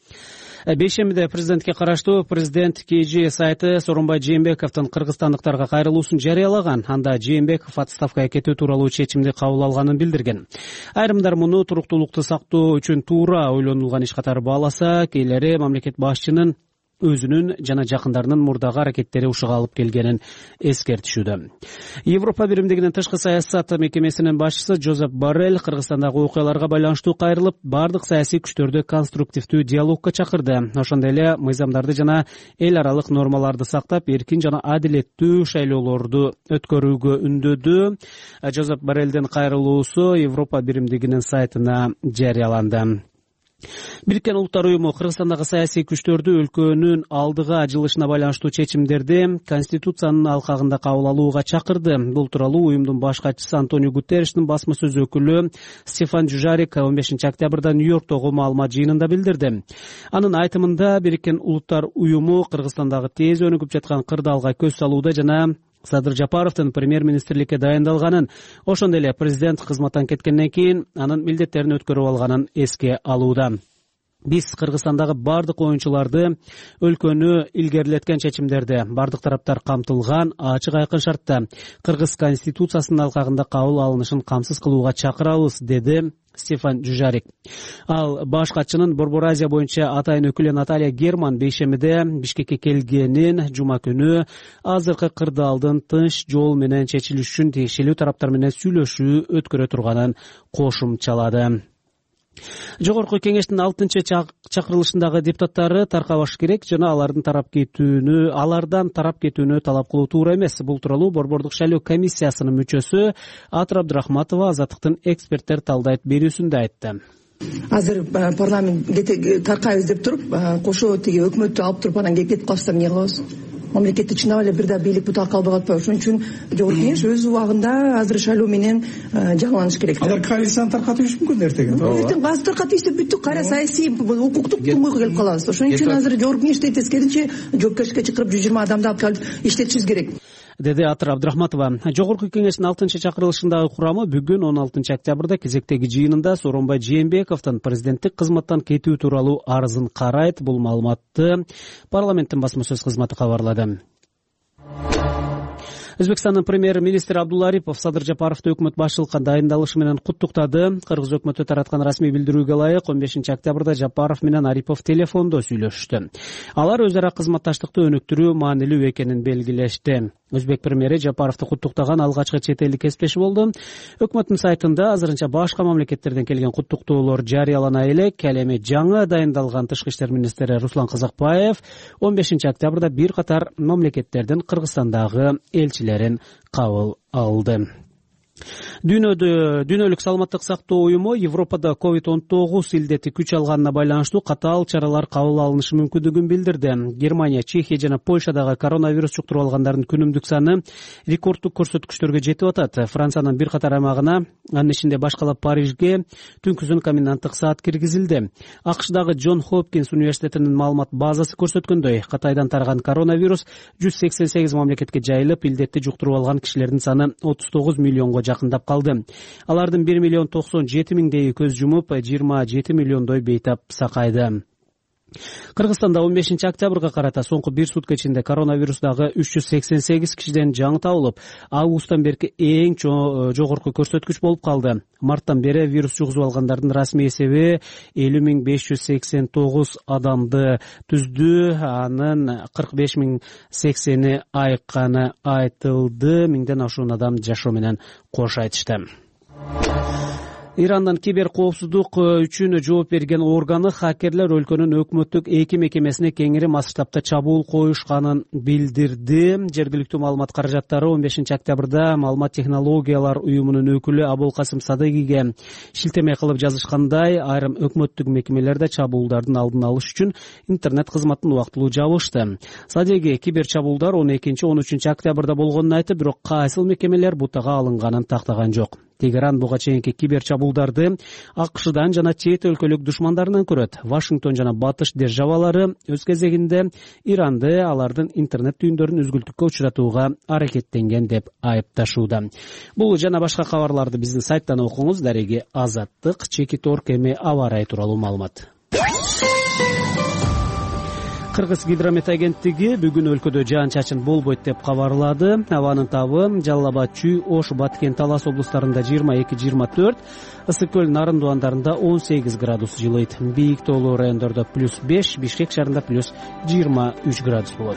Бейшембиде президентке караштуу президент КЖ сайты Сооронбай Жээнбековдун кыргызстандыктарга кайрылуусун жарыялаган. Анда Жээнбеков отставкага кетүү тууралуу чечимди кабыл алганын билдирген. Айрымдар муну туруктуулукту сактоо үчүн туура ойлонулган иш катары бааласа, кээлери мамлекет башчынын өзүнүн жана жакындарынын мурдагы аракеттери ушуга алып келгенин эскертишүүдө. Европа биримдигинин тышкы саясат мекемесинин башчысы Жозеп Боррелл Кыргызстандагы окуяларга байланыштуу кайрылып, бардык саясий күчтөрдү конструктивдүү диалогко чакырды. Ошондой эле мыйзамдарды жана эл аралык нормаларды сактап, эркин жана адилеттүү шайлоолорду өткөрүүгө үндөдү. Жозеп Борреллдин кайрылуусу Европа биримдигинин сайтына жарыяланды. Бириккен Улуттар уюму Кыргызстандагы саясий күчтөрдү өлкөнүн алдыга жылышына байланыштуу чечимдерди Конституциянын алкагында кабыл алууга чакырды. Бул тууралуу уюмдун баш катчысы Антонио Гутерриштин басма сөз өкүлү Стефан Дюжарик 15 октябрда Нью-Йорктогу маалымат жыйынында билдирди. Анын айтымында Бириккен Улуттар уюму Кыргызстандагы тез өнүгүп жаткан кырдаалга көз салууда жана Садыр Жапаровдун премьер-министрликке дайындалганын, ошондой эле президент кызматтан кеткенден кийин анын милдеттерин өткөрүп алганын эске алууда. Биз Кыргызстандагы бардык оюнчуларды өлкөнү илгерилеткен чечимдерди бардык тараптар камтылган ачык айкын шартта Кыргыз конституциясынын алкагында кабыл алынышын камсыз кылууга чакырабыз, деди Стефан Дюжарик. Ал баш катчынын Борбор Азия боюнча атайын өкүлү Наталья Герман бейшембиде Бишкекке келгенин, жума күнү азыркы кырдаалдын тынч жол менен чечилиш үчүн тиешелүү тараптар менен сүйлөшүү өткөрө турганын кошумчалады. Жогорку кеңештин 6-чакырылышындагы депутаттары таркабаш керек жана алардан тарап кетүүнү талап кылуу туура эмес. Бул тууралуу Борбордук шайлоо комиссиясынын мүчөсү Атыр Абдрахматова Азаттыктын эксперттер талдайт берүүсүндө айтты. Азыр парламент таркайбыз деп туруп, кошо тиги өкмөттү алып туруп анан кетип калсам эмне кылабыз? Мамлекетте чынап эле бир да бийлик бутак калбай атпайбы? Ошон үчүн жогорку кеңеш өз убагында азыр шайлоо менен жаңыланыш керек. Алар коалицияны таркатышы мүмкүн эртең. Эртең азыр таркатып бүттүк, кайра саясий укуктук тумгойго келип калабыз. Ошон үчүн азыр жогорку кеңеште тескерисинче жоопкерчиликке чакырып 120 адамды алып келип иштетишибиз керек, деди Атыр Абдрахматова. Жогорку кеңештин 6-чакырылышындагы курамы бүгүн 16 октябрда кезектеги жыйынында Сооронбай Жээнбековдун президенттик кызматтан кетүү тууралуу арызын карайт. Бул маалыматты парламенттин басма сөз кызматы кабарлады. Өзбекстандын премьер-министри Абдулла Арипов Садыр Жапаровду өкмөт башчылыкка дайындалышы менен куттуктады. Кыргыз өкмөтү тараткан расмий билдирүүгө ылайык 15-октябрда Жапаров менен Арипов телефондо сүйлөшүштү. Алар өз ара кызматташтыкты өнүктүрүү маанилүү экенин белгилешти. Өзбек премьери Жапаровду куттуктаган алгачкы чет элдик кесиптеши болду. Өкмөттүн сайтында азырынча башка мамлекеттерден келген куттуктоолор жарыялана элек. Ал эми жаңы дайындалган тышкы иштер министри Руслан Казакбаев 15-октябрда бир катар мамлекеттердин Кыргызстандагы элчилерин кабыл алды. Дүйнөлүк саламаттык сактоо уюму Европада COVID-19 илдети күч алганына байланыштуу катаал чаралар кабыл алынышы мүмкүндүгүн билдирди. Германия, Чехия жана Польшадагы коронавирус жуктуруп алгандардын күнүмдүк саны рекордтук көрсөткүчтөргө жетип атат. Франциянын бир катар аймагына, анын ичинде башкалап Парижге түнкүсүн коменданттык саат киргизилди. AQShdагы Джон Хопкинс университетинин маалымат базасы көрсөткөндөй, Кытайдан тараган коронавирус 188 мамлекетке жайылып, илдетти жуктуруп алган кишилердин саны 39 миллионго жакындап калды. Алардын 1,97,000 көз жумуп, 27 миллиондой бейтап сакайды. Кыргызстанда 15-октябрга карата соңку бир сутка ичинде коронавирусдагы 388 кишиден жаңы табылып, августтан берки эң жогорку көрсөткүч болуп калды. Марттан бери вирус жугузуп алгандардын расмий эсеби 50,589 адамды түздү. Анын 45,080 айыкканы айтылды. 1000ден ашуун адам жашоо менен кош айтышты. Ирандан киберкоопсуздук үчүн жооп берген органы хакерлер өлкөнүн өкмөттүк эки мекемесине кеңири масштабта чабуул коюшканын билдирди. Жергиликтүү маалымат каражаттары 15-октябрда маалымат технологиялар уюмунун өкүлү Абулкасым Садыгиге шилтеме кылып жазышкандай, айрым өкмөттүк мекемелерде чабуулдардын алдын алыш үчүн интернет кызматын убактылуу жабышты. Садыги кибер чабуулдар 12-13 октябрда болгонун айтып, бирок кайсыл мекемелер бутага алынганын тактаган жок. Тегеран буга чейинки кибер чабуулдарды AQShдан жана чет өлкөлүк душмандарынан көрөт. Вашингтон жана батыш державалары өз кезегинде Иранды алардын интернет түйүндөрүн үзгүлтүккө учуратууга аракеттенген деп айыпташууда. Бул жана башка кабарларды биздин сайттан окуңуз. Дареги Азаттык, Чекит.org эми аба ырайы тууралуу маалымат. Кыргыз гидромет агенттиги бүгүн өлкөдө жаан-чачын болбойт деп кабарлады. Абанын табы Жалал Абад, Чүй, Ош, Баткен, Талас облустарында 22-24, Ысык көл, Нарын дуандарында 18 градус жылыйт. Бийик тоолуу райондордо +5, Бишкек шаарында +23 градус болот.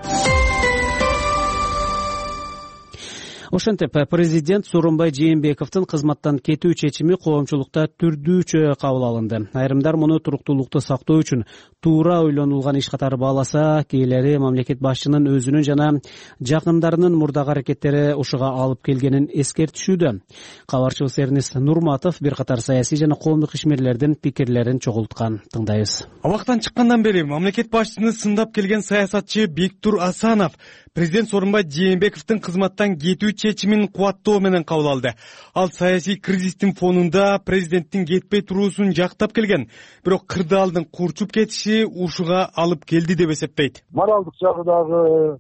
Ошентип, президент Сооронбай Жээнбековдун кызматтан кетүү чечими коомчулукта түрдүүчө кабыл алынды. Айрымдар муну туруктуулукту сактоо үчүн туура ойлонулган иш катары бааласа, кээделери мамлекет башчынын өзүнүн жана жакындарынын мурдагы аракеттери ушуга алып келгенин эскертишүүдө. Кабарчыбыз Эрнис Нурматов бир катар саясий жана коомдук ишмерлердин пикирлерин чогулткан. Тыңдайбыз. Абактан чыккандан бери мамлекет башчыны сындап келген саясатчы Бектур Асанов президент Сооронбай Жээнбековдун кызматтан кетүү чечимин кубаттоо менен кабыл алды. Ал саясий кризистин фонунда президенттин кетпей туруусун жактап келген, бирок кырдаалдын курчуп кетиши ушуга алып келди деп эсептейт. Моралдык жагы дагы,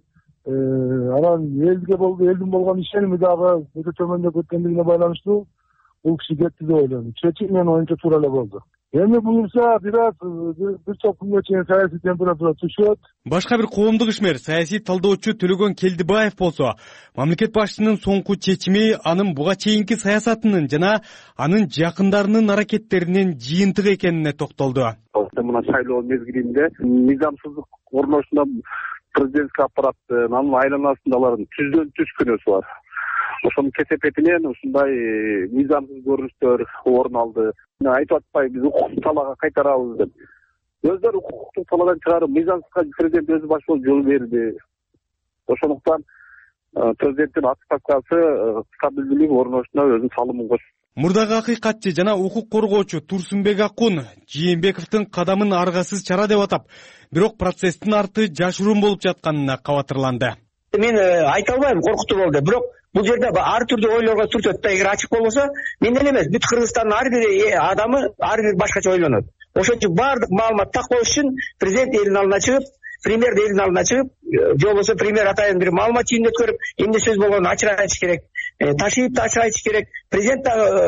анан элдин болгон ишеними дагы өтө төмөндөп кеткендигине байланыштуу бул киши кетти деп ойлойм. Чечим менин оюмча туура эле болду. Эми буюрса бир топ күнгө чейин саясий температура түшөт. Башка бир коомдук ишмер, саясий талдоочу Төлөгөн Келдибаев болсо, мамлекет башчынын соңку чечими анын буга чейинки саясатынын жана анын жакындарынын аракеттеринин жыйынтыгы экенине токтолду. Мына шайлоо мезгилинде мыйзамсыздык орношуна президентский аппараттын, анын айланасында алардын түздөн түз күнөөсү бар. Ошонун кесепетинен ушундай мыйзамсыз көрүнүштөр орун алды. Айтып атпайбы, биз укуктук талаага кайтарабыз деп. Өздөрү укуктук талаадан чыгарып, мыйзамсызга президент өзү баш болуп жол берди. Ошондуктан президенттин отставкасы стабилдүүлүк орношуна өзүнүн салымын кошду. Мурдагы акыйкатчы жана укук коргоочу Турсунбек Акун Жээнбековдун кадамын аргасыз чара деп атап, бирок процесстин арты жашыруун болуп жатканына кабатырланды. Мен айта албайм, коркутуу болду, бирок бул жерде ар түрдүү ойлорго түртөт да. Эгер ачык болбосо, менден эмес, бүт Кыргызстандын ар бир адамы ар бир башкача ойлонот. Ошон үчүн баардык маалымат так болуш үчүн президент элдин алдына чыгып, премьер элдин алдына чыгып, же болбосо премьер атайын бир маалымат жыйынын өткөрүп, эмне сөз болгонун ачык айтыш керек. Ташиевди ачык айтыш керек. Президент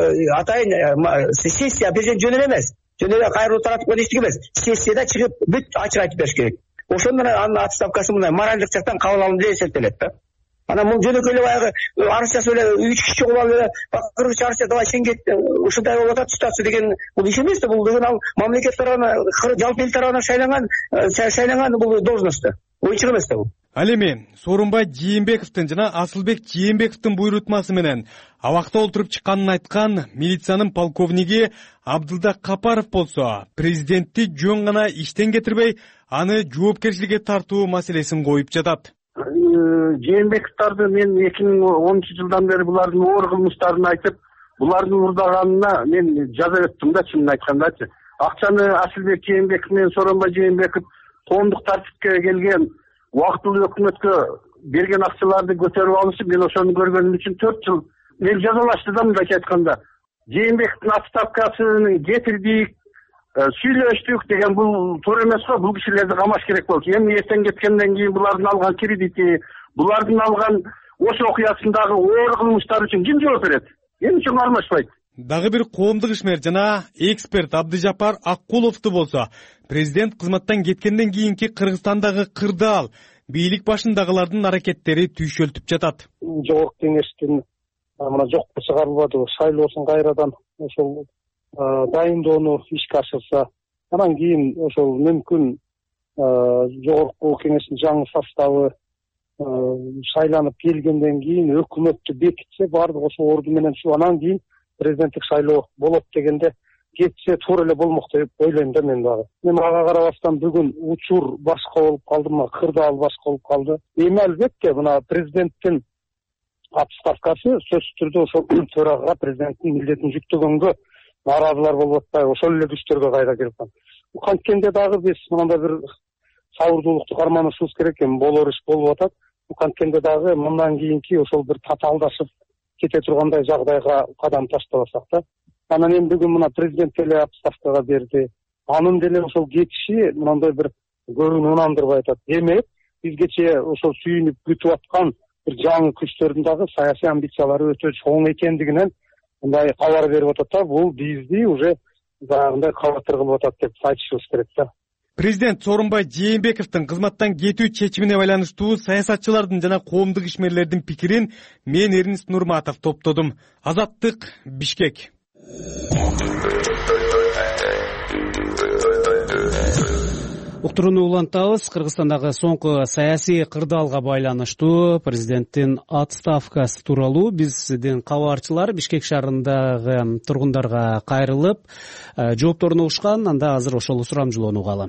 атайын сессия президент жөн эле эмес. Жөн эле кайрылуу таратып койгон эчтеке эмес. Сессияда чыгып бүт ачык айтып бериш керек. Ошондон анын отставкасы мындай моралдык жактан кабыл алынды деп эсептелет да. Анан муну жөнөкөй эле баягы арызчасы эле 3 киши чогулуп алып эле кыргызча арызча давай сен кет ушундай болуп атат ситуация деген бул иш эмес да. Бул деген ал мамлекет тарабынан жалпы эл тарабынан шайланган бул должность. Ойчук эмес да бул. Ал эми Сооронбай Жээнбековдун жана Асылбек Жээнбековдун буйрутмасы менен абакта олтуруп чыкканын айткан милициянын полковниги Абдылда Капаров болсо, президентти жөн гана иштен кетирбей, аны жоопкерчиликке тартуу маселесин коюп жатат. Жээнбековдорду мен 2010-жылдан бери булардын оор кылмыштарын айтып, булардын урдаганына мен жаза өттүм да, чынын айткандачы. Акчаны Асылбек Жээнбеков менен Сооронбай Жээнбеков коомдук тартипке келген убактылуу өкмөткө берген акчаларды көтөрүп алышып, мен ошону көргөнүм үчүн 4 жыл мен жазалашты да, мындайча айтканда. Жээнбековдун отставкасын кетирдик, сүйлөштүк деген бул туура эмес го. Бул кишилерди камаш керек болчу. Эми эртең кеткенден кийин булардын алган кредити, булардын алган ошо окуясындагы оор кылмыштар үчүн ким жооп берет? Эмне үчүн кармашпайт? Дагы бир коомдук ишмер жана эксперт Абдыжапар Аккуловду болсо, президент кызматтан кеткенден кийинки Кыргызстандагы кырдаал бийлик башындагылардын аракеттери түйшөлтүп жатат. Жогорку кеңештин мына жокко чыгарылбады, шайлоосун кайрадан ошол дайындоону ишке ашырса, анан кийин ошол мүмкүн жогорку кеңештин жаңы составы шайланып келгенден кийин өкмөттү бекитсе, баардык ошо орду менен анан кийин президенттик шайлоо болот дегенде кетсе туура эле болмок деп ойлойм да мен дагы. Мен ага карабастан бүгүн учур башка болуп калды, мына кырдаал башка болуп калды. Эми албетте мына президенттин отставкасы сөзсүз түрдө ошол төрага президенттин милдетин жүктөгөнгө нааразылар болуп атпайбы, ошол эле күчтөргө кайра кирип калды. Канткенде дагы биз мындай бир сабырдуулукту карманышыбыз керек эми, болор иш болуп атат. Канткенде дагы мындан кийинки ошол бир татаалдашып кете тургандай жагдайга кадам таштабасак да. Анан эми бүгүн мына президент деле отставкага берди. Анын деле ошол кетиши мындай бир көбүн унандырбай атат. Демек, бизгече ошол сүйүнүп күтүп аткан бир жаңы күчтөрдүн дагы саясий амбициялары өтө чоң экендигинен мындай кабар берип атат да. Бул бизди уже баягындай кабатыр кылып атат деп айтышыбыз керек да. Президент Сооронбай Жээнбековдун кызматтан кетүү чечимине байланыштуу саясатчылардын жана коомдук ишмерлердин пикирин мен Эрнест Нурматов топтодум. Азаттык, Бишкек. Уктурууну улантабыз. Кыргызстандагы соңку саясий кырдаалга байланыштуу президенттин отставкасы тууралуу биздин кабарчылар Бишкек шаарындагы тургундарга кайрылып жоопторуну угушкан. Анда азыр ошол сурамжылоону угалы.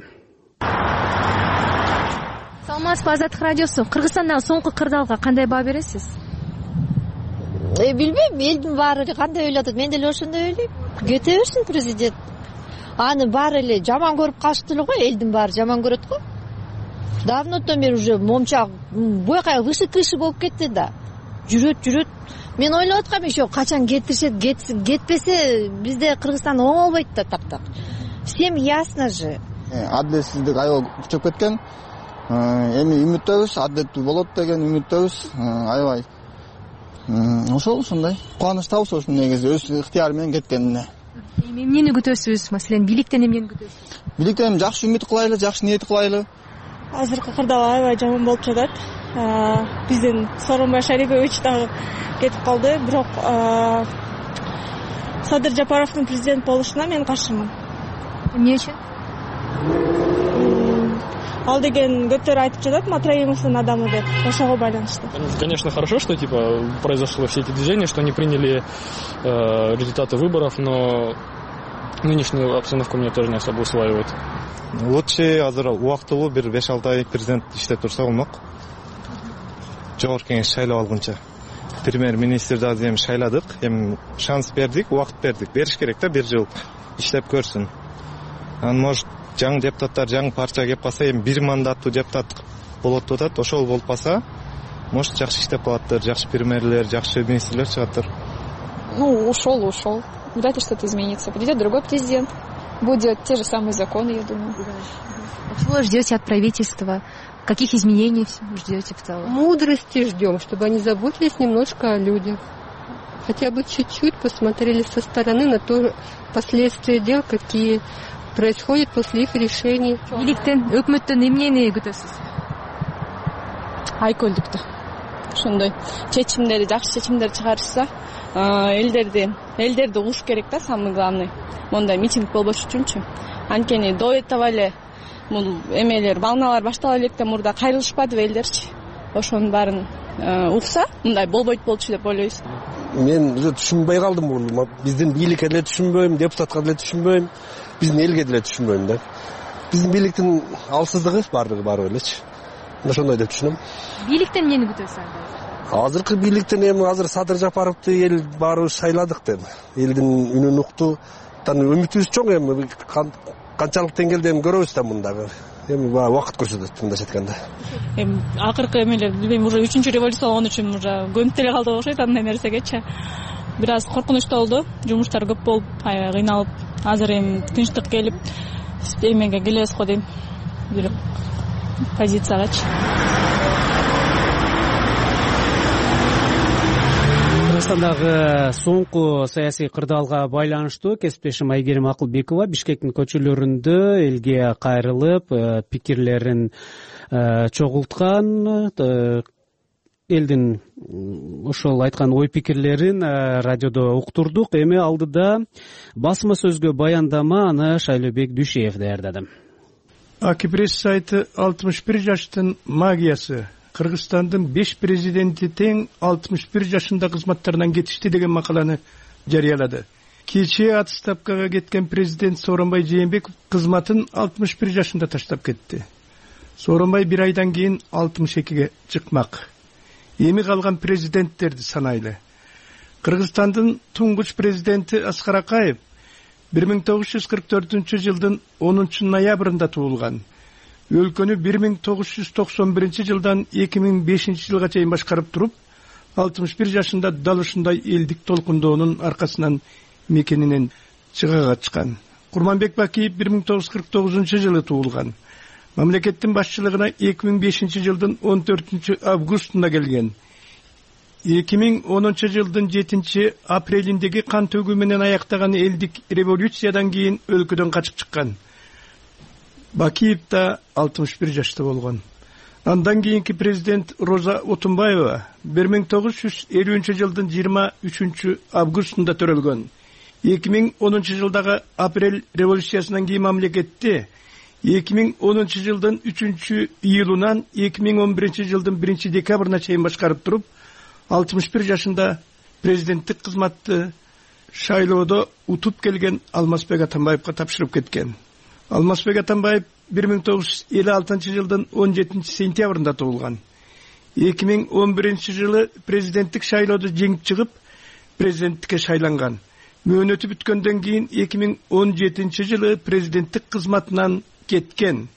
Саламатсызбы, Азаттык радиосу. Кыргызстандагы соңку кырдаалга кандай баа бересиз? Билбейм, элдин баары кандай ойлоп атат, мен деле ошондой ойлойм. Кете берсин президент. Аны баары эле жаман көрүп калышты эле го, элдин баары жаман көрөт го. Давнотон бери уже момчак буяка вышы-кышы болуп кетти да. Жүрөт. Мен ойлоп аткам, еще качан кетиришет, кетпесе бизде Кыргызстан оң болбойт да тактак. Всем ясно же. Адилетсиздик аябай күчөп кеткен. Эми үмүттөбүз, адилеттүү болот деген үмүттөбүз. Аябай ошол ушундай кубанычтабыз ошол негизи өз ыктыяры менен кеткенине. Эмнени күтөсүз? Маселен, бийликтен эмнени күтөсүз? Бийликтен жакшы үмүт кылайлы, жакшы ниет кылайлы. Азыркы кырдаал аябай жаман болуп жатат. Биздин Сооронбай Шарипович дагы кетип калды, бирок Садыр Жапаровдун президент болушуна мен каршымын. Эмне үчүн? Ал деген көптөр айтып жатат, Матраимовдун адамы деп, ошого байланыштуу. Конечно, хорошо, что произошло все эти движения, что они приняли результаты выборов, но нынешнюю обстановку меня тоже не особо усваивает. Лучше азыр убактылуу бир 5-6 ай президент иштеп турса болмок. Жогорку кеңеш шайлап алгынча. Премьер-министр да эми шайладык, эми шанс бердик, убакыт бердик. Бериш керек да, 1 жыл иштеп көрсүн. Анан может жаңы депутаттар, жаңы партия кеп калса, эми 1 мандаттуу депутат болот деп атат. Ошол болуп калса, может жакшы иштеп калаттыр, жакшы премьерлер, жакшы министрлер чыгаттыр. Ушел. Вряд ли что-то изменится. Придет другой президент, будет те же самые законы, я думаю. Чего вы ждете от правительства? Каких изменений ждете в целом? Мудрости ждем, чтобы они заботились немножко о людях. Хотя бы чуть-чуть посмотрели со стороны на то последствия дел, какие происходят после их решений. Бийликтен, өкмөттөн эмнени күтөсүз? Айкөлдүктү. ошондой чечимдерди, жакшы чечимдер чыгарышса, элдерди угуш керек да, самый главный. Мондай митинг болбош үчүнчү. Анткени до этого эле бул эмелер, волналар баштала электе мурда кайрылышпадыбы элдерчи. Ошонун баарын укса, мындай болбойт болчу деп ойлойбуз. Мен уже түшүнбөй калдым бул. Биздин бийликке деле түшүнбөйм, депутатка деле түшүнбөйм, биздин элге деле түшүнбөйм да. Биздин бийликтин алсыздыгы баары элечи. Ошондой деп түшүнөм. Бийликтен эмнени күтөсүз? Азыркы бийликтен эми азыр Садыр Жапаровду эл баарыбыз шайладык деп. Элдин үнүн укту. Үмүтүбүз чоң эми канчалык деңгээлде эми көрөбүз да мындагы. Эми убакыт көрсөтөт мындайча айтканда. Эми акыркы эмелер билбейм, уже 3-чү революция болгон үчүн уже көнүп деле калдык окшойт андай нерсегечи. Бир аз коркунучтуу болду. Жумуштар көп болуп, аябай кыйналып, азыр эми тынчтык келип, эмеге келебиз го дейм. Бир позициягачы. Кыргызстандагы соңку саясий кырдаалга байланыштуу кесиптешим Айгерим Акылбекова Бишкектин көчөлөрүндө элге кайрылып, пикирлерин чогулткан, элдин ошол айткан ой пикирлерин радиодо уктурдук. Эми алдыда басма сөзгө баяндама аны Шайлообек Дүйшеев даярдады. Акипресс сайты 61 жаштын магиясы. Кыргызстандын 5 президенти тең 61 жашында кызматтарынан кетишти деген макаланы жарыялады. Кечээ отставкага кеткен президент Сооронбай Жээнбеков кызматын 61 жашында таштап кетти. Сооронбай бир айдан кийин 62ге чыкмак. Эми калган президенттерди санайлы. Кыргызстандын туңгуч президенти Аскар Акаев 1944-жылдын 10 ноябрында туулган. Өлкөнү 1991 жылдан 2005 жылга чейин башкарып туруп, 61 жашында дал ушундай элдик толкундоонун аркасынан мекенинен чыга качкан. Курманбек Бакиев 1949 жылы туулган. Мамлекеттин башчылыгына 2005 жылдын 14 августунда келген. 2010 жылдын 7 апрелиндеги кан төгүү менен аяктаган элдик революциядан кийин өлкөдөн качып чыккан. Бакиев да 61 жашта болгон. Андан кийинки президент Роза Отунбаева 1950 жылдын 23 августунда төрөлгөн. 2010 жылдагы апрель революциясынан кийин мамлекетти 2010 жылдын 3 июлунан 2011 жылдын 1 декабрына чейин башкарып туруп, 61 жашында президенттик кызматты шайлоодо утуп келген Алмазбек Атамбаевга тапшырып кеткен. Алмазбек Атамбаев 1956 жылдын 17 сентябрында туулган. 2011 жылы президенттик шайлоодо жеңип чыгып, президенттикке шайланган. Мөөнөтү бүткөндөн кийин 2017 жылы президенттик кызматынан кеткен.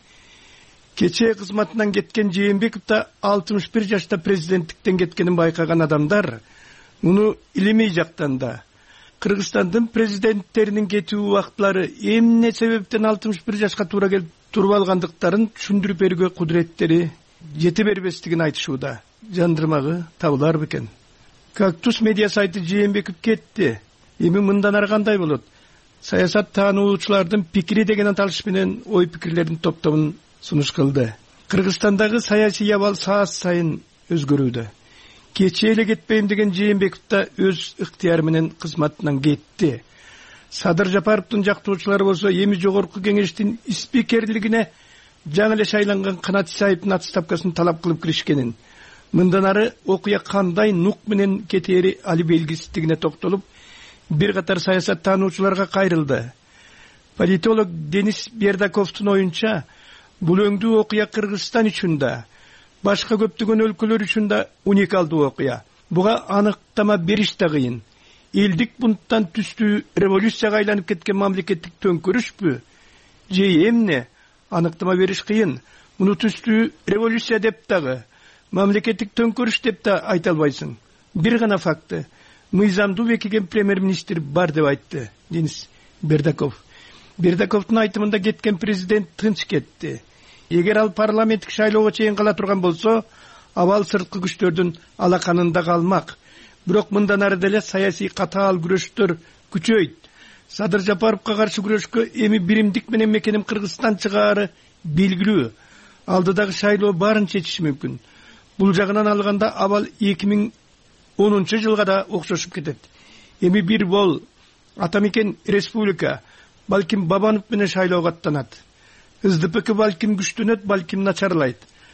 Кечээ кызматынан кеткен Жээнбеков да 61 жашта президенттиктен кеткенин байкаган адамдар муну илимий жактан да Кыргызстандын президенттеринин кетүү убактылары эмне себептен 61 жашка туура келип туруп алгандыктарын түшүндүрүп берүүгө кудуреттери жете бербестигин айтышууда. Жандырмагы табылар бекен. Кактус медиа сайты Жээнбеков кетти. Эми мындан ары кандай болот? Саясат таануучулардын пикири деген аталыш менен ой пикирлердин топтомун сунуш кылды. Кыргызстандагы саясий абал саат сайын өзгөрүүдө. Кечээ эле кетпейм деген Жээнбеков да өз ыктыяры менен кызматынан кетти. Садыр Жапаровдун жактоочулары болсо эми жогорку кеңештин спикерлигине жаңы эле шайланган Канат Исаевдин отставкасын талап кылып киришкенин, мындан ары окуя кандай нук менен кетери али белгисиздигине токтолуп, бир катар саясат таануучуларга кайрылды. Политолог Денис Бердаковдун оюнча, бул өңдүү окуя Кыргызстан үчүн да, башка көптөгөн өлкөлөр үчүн да уникалдуу окуя. Буга аныктама бериш да кыйын. Элдик бунттан түстүү революцияга айланып кеткен мамлекеттик төңкөрүшпү? Же эмне? Аныктама бериш кыйын. Муну түстүү революция деп дагы, мамлекеттик төңкөрүш деп да айта албайсың. Бир гана факты. Мыйзамдуу бекиген премьер-министр бар деп айтты Денис Бердаков. Бердаковдун айтымында кеткен президент тынч кетти. Эгер ал парламенттик шайлоого чейин кала турган болсо, абал сырткы күчтөрдүн алаканында калмак. Бирок мындан ары деле саясий катаал күрөштөр күчөйт. Садыр Жапаровго каршы күрөшкө эми биримдик менен мекеним Кыргызстан чыгаары белгилүү. Алдыдагы шайлоо баарын чечиши мүмкүн. Бул жагынан алганда абал 2010-жылга да окшошуп кетет. Эми бир бол атамекен республика балким Бабанов менен шайлоого аттанат. СДПК балким күчтөнөт, балким начарлайт.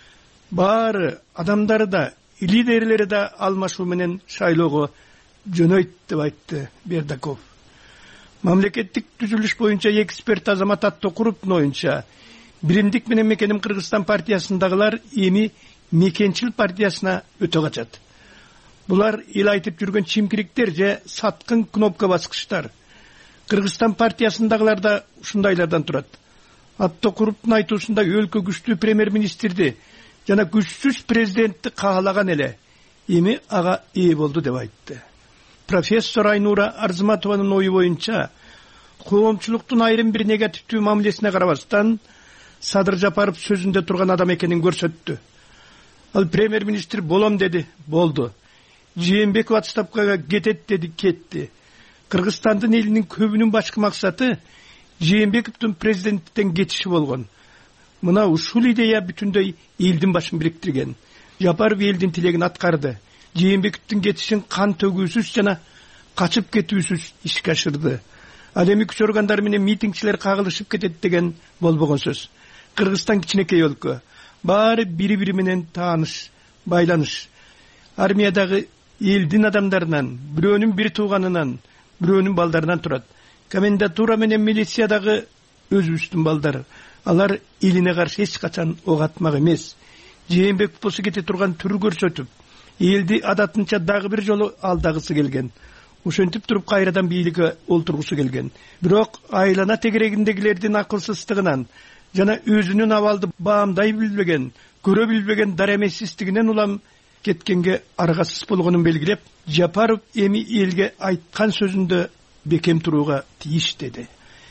Баары адамдары да, лидерлери да алмашуу менен шайлоого жөнөйт деп айтты Бердаков. Мамлекеттик түзүлүш боюнча эксперт Азамат Аттокуровдун оюнча, Биримдик менен Мекеним Кыргызстан партиясындагылар эми Мекенчил партиясына өтө качат. Булар эл айтып жүргөн чимкириктер же саткын кнопка баскычтар. Кыргызстан партиясындагылар да ушундайлардан турат. Аттокуровдун айтуусунда өлкө күчтүү премьер-министрди жана күчсүз президентти каалаган эле эми ага ээ болду деп айтты. Профессор Айнура Арзыматованын ою боюнча, коомчулуктун айрым бир негативдүү мамилесине карабастан, Садыр Жапаров сөзүндө турган адам экенин көрсөттү. Ал премьер-министр болом деди, болду. Жээнбеков отставкага кетет деди, кетти. Кыргызстандын элинин көбүнүн башкы максаты Жээнбековдун президенттен кетиши болгон. Мына ушул идея бүтүндөй элдин башын бириктирген. Жапаров элдин тилегин аткарды. Жээнбековдун кетишин кан төгүүсүз жана качып кетүүсүз ишке ашырды. Ал эми күч органдары менен митингчилер кагылышып кетет деген болбогон сөз. Кыргызстан кичинекей өлкө. Баары бири-бири менен тааныш, байланыш. Армиядагы элдин адамдарынан, бирөөнүн бир тууганынан, бирөөнүн балдарынан турат. Комендатура менен милициядагы өзүбүздүн балдар. Алар элине каршы эч качан ок атмак эмес. Жээнбеков болсо кете турган түр көрсөтүп, элди адатынча дагы бир жолу алдагысы келген. Ошентип туруп кайрадан бийликке олтургусу келген. Бирок айлана тегерегиндегилердин акылсыздыгынан жана өзүнүн абалды баамдай билбеген, көрө билбеген даремесиздигинен улам кеткенге аргасыз болгонун белгилеп, Жапаров эми элге айткан сөзүндө бекем турууга тийиш деди.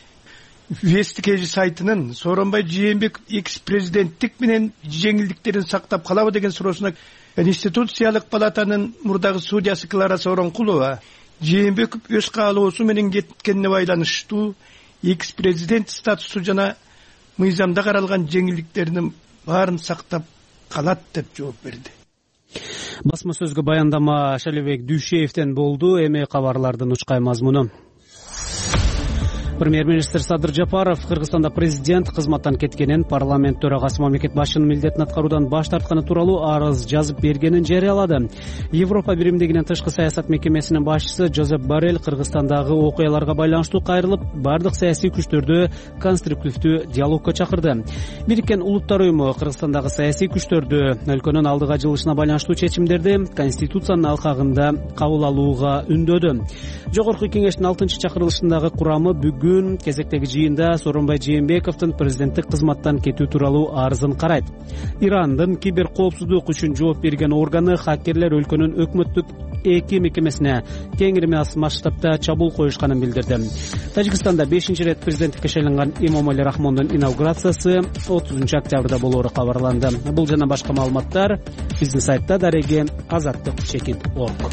Вестикежи сайтынын Сооронбай Жээнбеков экс-президенттик менен жеңилдиктерин сактап калабы деген суроосуна Конституциялык палатанын мурдагы судьясы Клара Сооронкулова Жээнбеков өз каалоосу менен кеткенине байланыштуу экс-президент статусу жана мыйзамда каралган жеңилдиктеринин баарын сактап калат деп жооп берди. Басма сөзгө баяндама Шалебек Дүйшеевден болду. Эми кабарлардын учкай мазмуну. Премьер-министр Садыр Жапаров Кыргызстанда президент кызматтан кеткенин, парламент төрагасы мамлекет башчынын милдетин аткаруудан баш тартканы тууралуу арыз жазып бергенин жарыялады. Европа биримдигинин тышкы саясат мекемесинин башчысы Жозеп Боррелл Кыргызстандагы окуяларга байланыштуу кайрылып, бардык саясий күчтөрдү конструктивдүү диалогко чакырды. Бириккен Улуттар уюму Кыргызстандагы саясий күчтөрдү өлкөнүн алдыга жылышына байланыштуу чечимдерди Конституциянын алкагында кабыл алууга үндөдү. Жогорку кеңештин 6-чакырылышындагы курамы бүгүн кезектеги жыйында Сооронбай Жээнбековдун президенттик кызматтан кетүү тууралуу арызын карайт. Ирандын кибер коопсуздук үчүн жооп берген органы хакерлер өлкөнүн өкмөттүк эки мекемесине кеңири масштабта чабуул коюшканын билдирди. Тажикстанда 5-рет президенттикке шайланган Эмомали Рахмондун инаугурациясы 30-октябрда болоору кабарланды. Бул жана башка маалыматтар биздин сайтта дареги azаттык.org.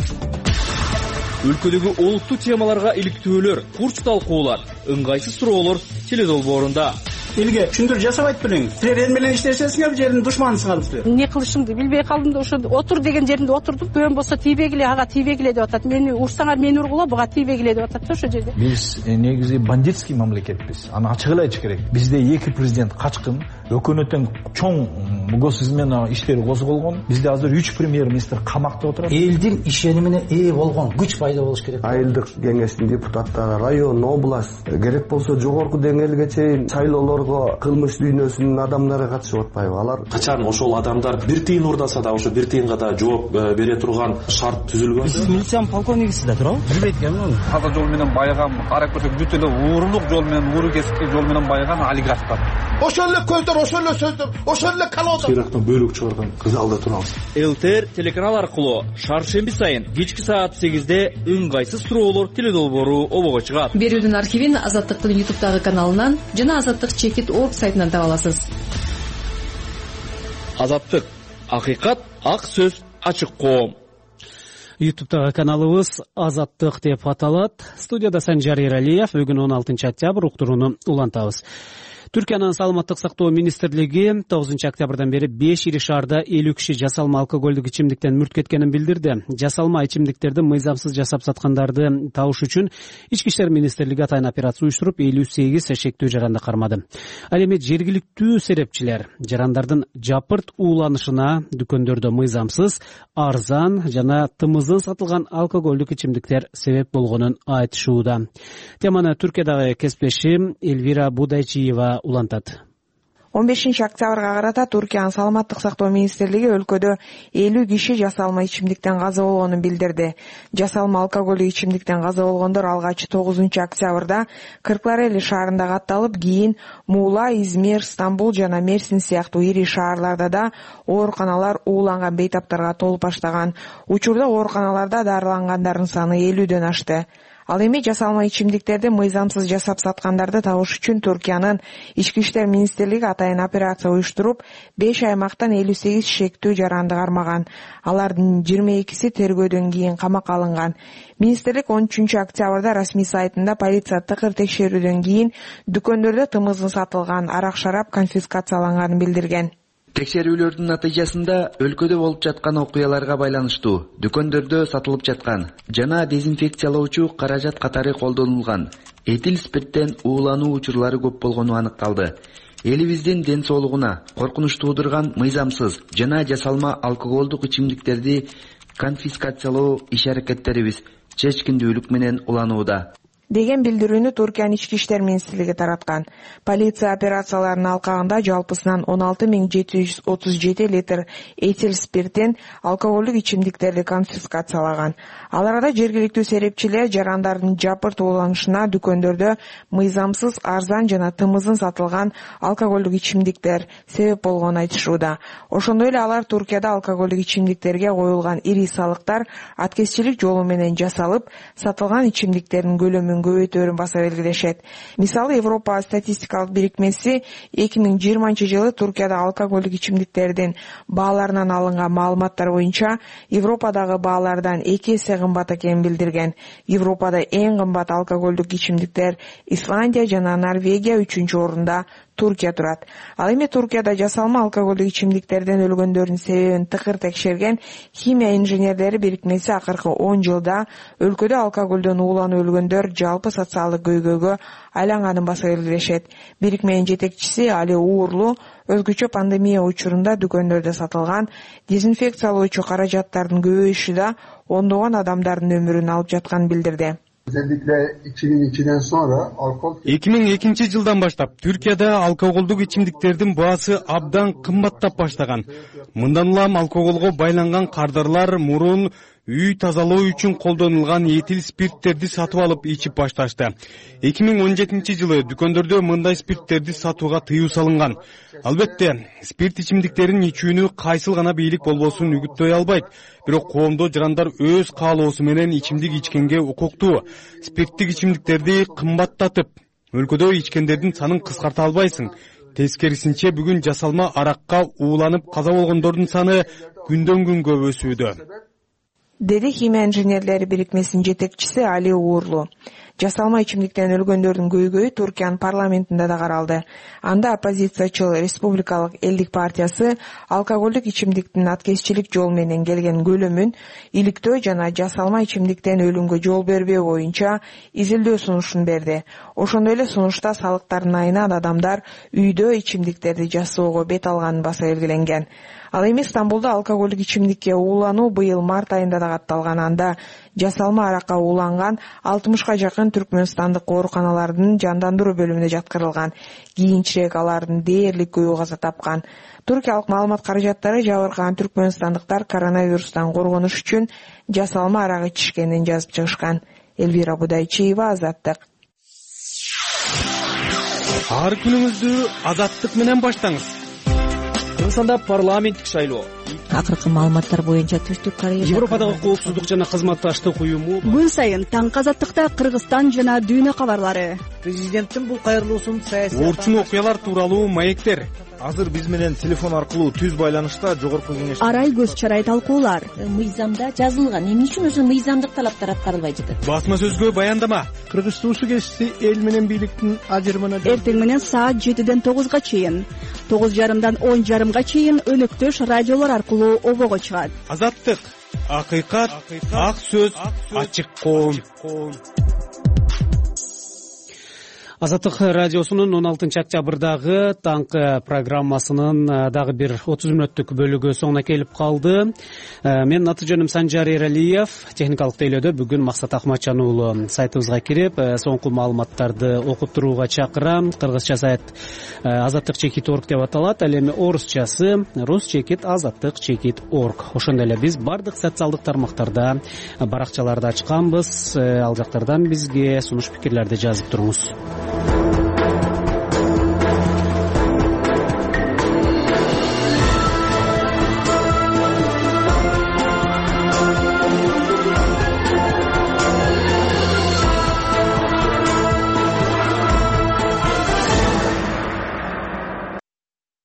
Өлкөдөгү олуттуу темаларга иликтөөлөр, курч талкуулар, ыңгайсыз суроолор теледолбоорунда. Элге түшүндүрүү жасабайт белең. Силер эл менен иштешесиңер, жердин душманысыңарсыздар. Эмне кылышымды билбей калдым да ошо отур деген жеринде отурдум. Бөөн болсо тийбегиле, ага тийбегиле деп атат. Мени урсаңар мени ургула, буга тийбегиле деп атат да ошо жерде. Биз негизи бандитский мамлекетпиз. Аны ачык эле айтыш керек. Бизде эки президент качкын, өкмөттөн чоң госизмен иштери козголгон. Бизде азыр 3 премьер-министр камакта отурат. Элдин ишенимине ээ болгон күч пайда болуш керек. Айылдык кеңештин депутаттары, район, область, керек болсо жогорку деңгээлге чейин шайлоолорго кылмыш дүйнөсүнүн адамдары катышып атпайбы? Алар качан ошол адамдар бир тыйын урдаса да ошо бир тыйынга да жооп бере турган шарт түзүлгөн. Сиз милициянын полковнигисиз да туурабы? Билбейт экенмин. Таза жол менен байыган, карап көрсөк бүт эле уурулук жол менен, ууру кесипти жол менен байыган олигархтар. Ошол эле көздөр, ошол эле сөздөр, ошол эле калоодо. Ирактан бөлүк чыгарган залда турабыз. ЛТР телеканал аркылуу шаршемби сайын кечки саат 8-де ыңгайсыз суроолор теледолбоору обого чыгат. Берүүдүн архивин Азаттыктын YouTube'дагы каналынан жана azаттык.org сайтынан таба аласыз. Азаттык, акыйкат, ак сөз, ачык коом. YouTube'дагы каналыбыз Азаттык деп аталат. Студияда Санжар Эралиев. Бүгүн 16 октябрь уктурууну улантабыз. Түркиянын саламаттык сактоо министрлиги 9 октябрдан бери 5 ири шаарда 50 киши жасалма алкоголдук ичимдиктен мүрт кеткенин билдирди. Жасалма ичимдиктерди мыйзамсыз жасап саткандарды табыш үчүн Ички иштер министрлиги атайын операция уюштуруп 58 шектүү жаранды кармады. Ал эми жергиликтүү серепчилер жарандардын жапырт ууланышына дүкөндөрдө мыйзамсыз, арзан жана тымызын сатылган алкоголдук ичимдиктер себеп болгонун айтышууда. Теманы Түркиядагы кесиптешим Эльвира Будайчиева улантат. 15 октябрга карата Түркиянын саламаттык сактоо министрлиги өлкөдө 50 киши жасалма ичимдиктен каза болгонун билдирди. Жасалма алкоголдук ичимдиктен каза болгондор алгач 9 октябрда Кыркlareli шаарында катталып, кийин Муула, Измир, Стамбул жана Мерсин сыяктуу ири шаарларда да ооруканалар ууланган бейтаптарга толуп баштаган. Учурда ооруканаларда дарылангандардын саны 50дөн ашты. Ал эми жасалма ичимдиктерди мыйзамсыз жасап саткандарды табыш үчүн Түркиянын Ички иштер министрлиги атайын операция уюштуруп, 5 аймактан 58 шектүү жаранды кармаган. Алардын 22си тергөөдөн кийин камакка алынган. Министрлик 13 октябрда расмий сайтында полиция тыкыр текшерүүдөн кийин дүкөндөрдө тымызын сатылган арак-шарап конфискацияланганын билдирген. Текшерүүлөрдүн натыйжасында өлкөдө болуп жаткан окуяларга байланыштуу дүкөндөрдө сатылып жаткан жана дезинфекциялоочу каражат катары колдонулган этил спирттен уулануу учурлары көп болгону аныкталды. Элибиздин ден соолугуна коркунуч туудурган мыйзамсыз жана жасалма алкоголдук ичимдиктерди конфискациялоо иш-аракеттерибиз чечкиндүүлүк менен уланууда деген билдирүүнү Түркиянын Ички иштер министрлиги тараткан. Полиция операцияларынын алкагында жалпысынан 16737 литр этил спиртин алкоголдук ичимдиктерди конфискациялаган. Аларда жергиликтүү серепчилер жарандардын жапырт ууланышына дүкөндөрдө мыйзамсыз, арзан жана тымызын сатылган алкоголдук ичимдиктер себеп болгонун айтышууда. Ошондой эле алар Түркияда алкоголдук ичимдиктерге коюлган ири салыктар аткезчилик жолу менен жасалып, сатылган ичимдиктердин көлөмүн көбөйтөөрүн баса белгилешет. Мисалы, Европа статистикалык бирикмеси 2020 жылы Түркияда алкоголдук ичимдиктердин бааларынан алынган маалыматтар боюнча Европадагы баалардан 2 эсе кымбат экенин билдирген. Европада эң кымбат алкоголдук ичимдиктер Исландия жана Норвегия 3-орунда Түркия турат. Ал эми Түркияда жасалма алкоголдук ичимдиктерден өлгөндөрдүн себебин тыкыр текшерген химия инженерлери бирикмеси акыркы 10 жылда өлкөдө алкоголдон ууланып өлгөндөр жалпы социалдык көйгөйгө айланганын баса белгилешет. Бирикменин жетекчиси Али Уурлу өзгөчө пандемия учурунда дүкөндөрдө сатылган дезинфекциялоочу каражаттардын көбөйүшү да ондогон адамдардын өмүрүн алып жатканын билдирди. Özellikle 2002'den sonra 2002 жылдан баштап Түркияда алкоголдук ичимдиктердин баасы абдан кымбаттап баштаган. Мындан улам алкоголго байланган кардарлар мурун үй тазалоо үчүн колдонулган этил спирттерди сатып алып ичип башташты. 2017 жылы дүкөндөрдө мындай спирттерди сатууга тыюу салынган. Албетте, спирт ичимдиктерин ичүүнү кайсыл гана бийлик болбосун үгүттөй албайт. Бирок коомдо жарандар өз каалоосу менен ичимдик ичкенге укуктуу. Спирттик ичимдиктерди кымбаттатып, өлкөдө ичкендердин санын кыскарта албайсың. Тескерисинче бүгүн жасалма аракка ууланып каза болгондордун саны күндөн күнгө өсүүдө, деди химия инженерлери бирикмесинин жетекчиси Али Уурлу. Жасалма ичимдиктен өлгөндөрдүн көйгөйү Түркиянын парламентинде да каралды. Анда оппозициячыл Республикалык элдик партиясы алкоголдук ичимдиктин аткезчилик жол менен келген көлөмүн иликтөө жана жасалма ичимдиктен өлүмгө жол бербөө боюнча изилдөө сунушун берди. Ошондой эле сунушта салыктардын айынан адамдар үйдө ичимдиктерди жасоого бет алганын баса белгиленген. Ал эми Стамбулда алкоголдук ичимдикке уулануу быйыл март айында да катталган. Анда жасалма аракка ууланган 60га жакын түркмөнстандык ооруканалардын жандандыруу бөлүмүнө жаткырылган. Кийинчерээк алардын дээрлик көбү каза тапкан. Түркиялык маалымат каражаттары жабыркаган түркмөнстандыктар коронавирустан коргонуш үчүн жасалма арак ичишкенин жазып чыгышкан. Эльвира Будайчиева, Азаттык. Ар күнүңүздү Азаттык менен баштаңыз. Кыргызстанда парламенттик шайлоо. Акыркы маалыматтар боюнча Түштүк Корея Европадагы коопсуздук жана кызматташтык уюму күн сайын таңкы Азаттыкта Кыргызстан жана дүйнө кабарлары. Президенттин бул кайрылуусун саясий орчун окуялар тууралуу маектер. азыр биз менен телефон аркылуу түз байланышта жогорку кеңеш арай көз чарай талкуулар. Мыйзамда жазылган, эмне үчүн ошол мыйзамдык талаптар аткарылбай жатат? Басма сөзгө баяндама. Кыргыз туусу кести эл менен бийликтин ажырымына Эртең менен саат 7-ден 9-га чейин, 9:30-дан 10:30-га чейин өнөктөш радиолор аркылуу обого чыгат. Азаттык, акыйкат, ак сөз, ачык коом. Азаттык радиосунун 16-октябрдагы таңкы программасынын дагы бир 30 мүнөттүк бөлүгү соңуна келип калды. Мен аты жөнүм Санжар Эралиев. Техникалык тейлөөдө бүгүн Максат Ахматжан уулу сайтыбызга кирип, соңку маалыматтарды окуп турууга чакырам. Кыргызча сайт azattik.org деп аталат. Ал эми орусчасы rus.azattik.org. Ошондой эле биз бардык социалдык тармактарда баракчаларды ачканбыз. Ал жактардан бизге сунуш пикирлерди жазып туруңуз.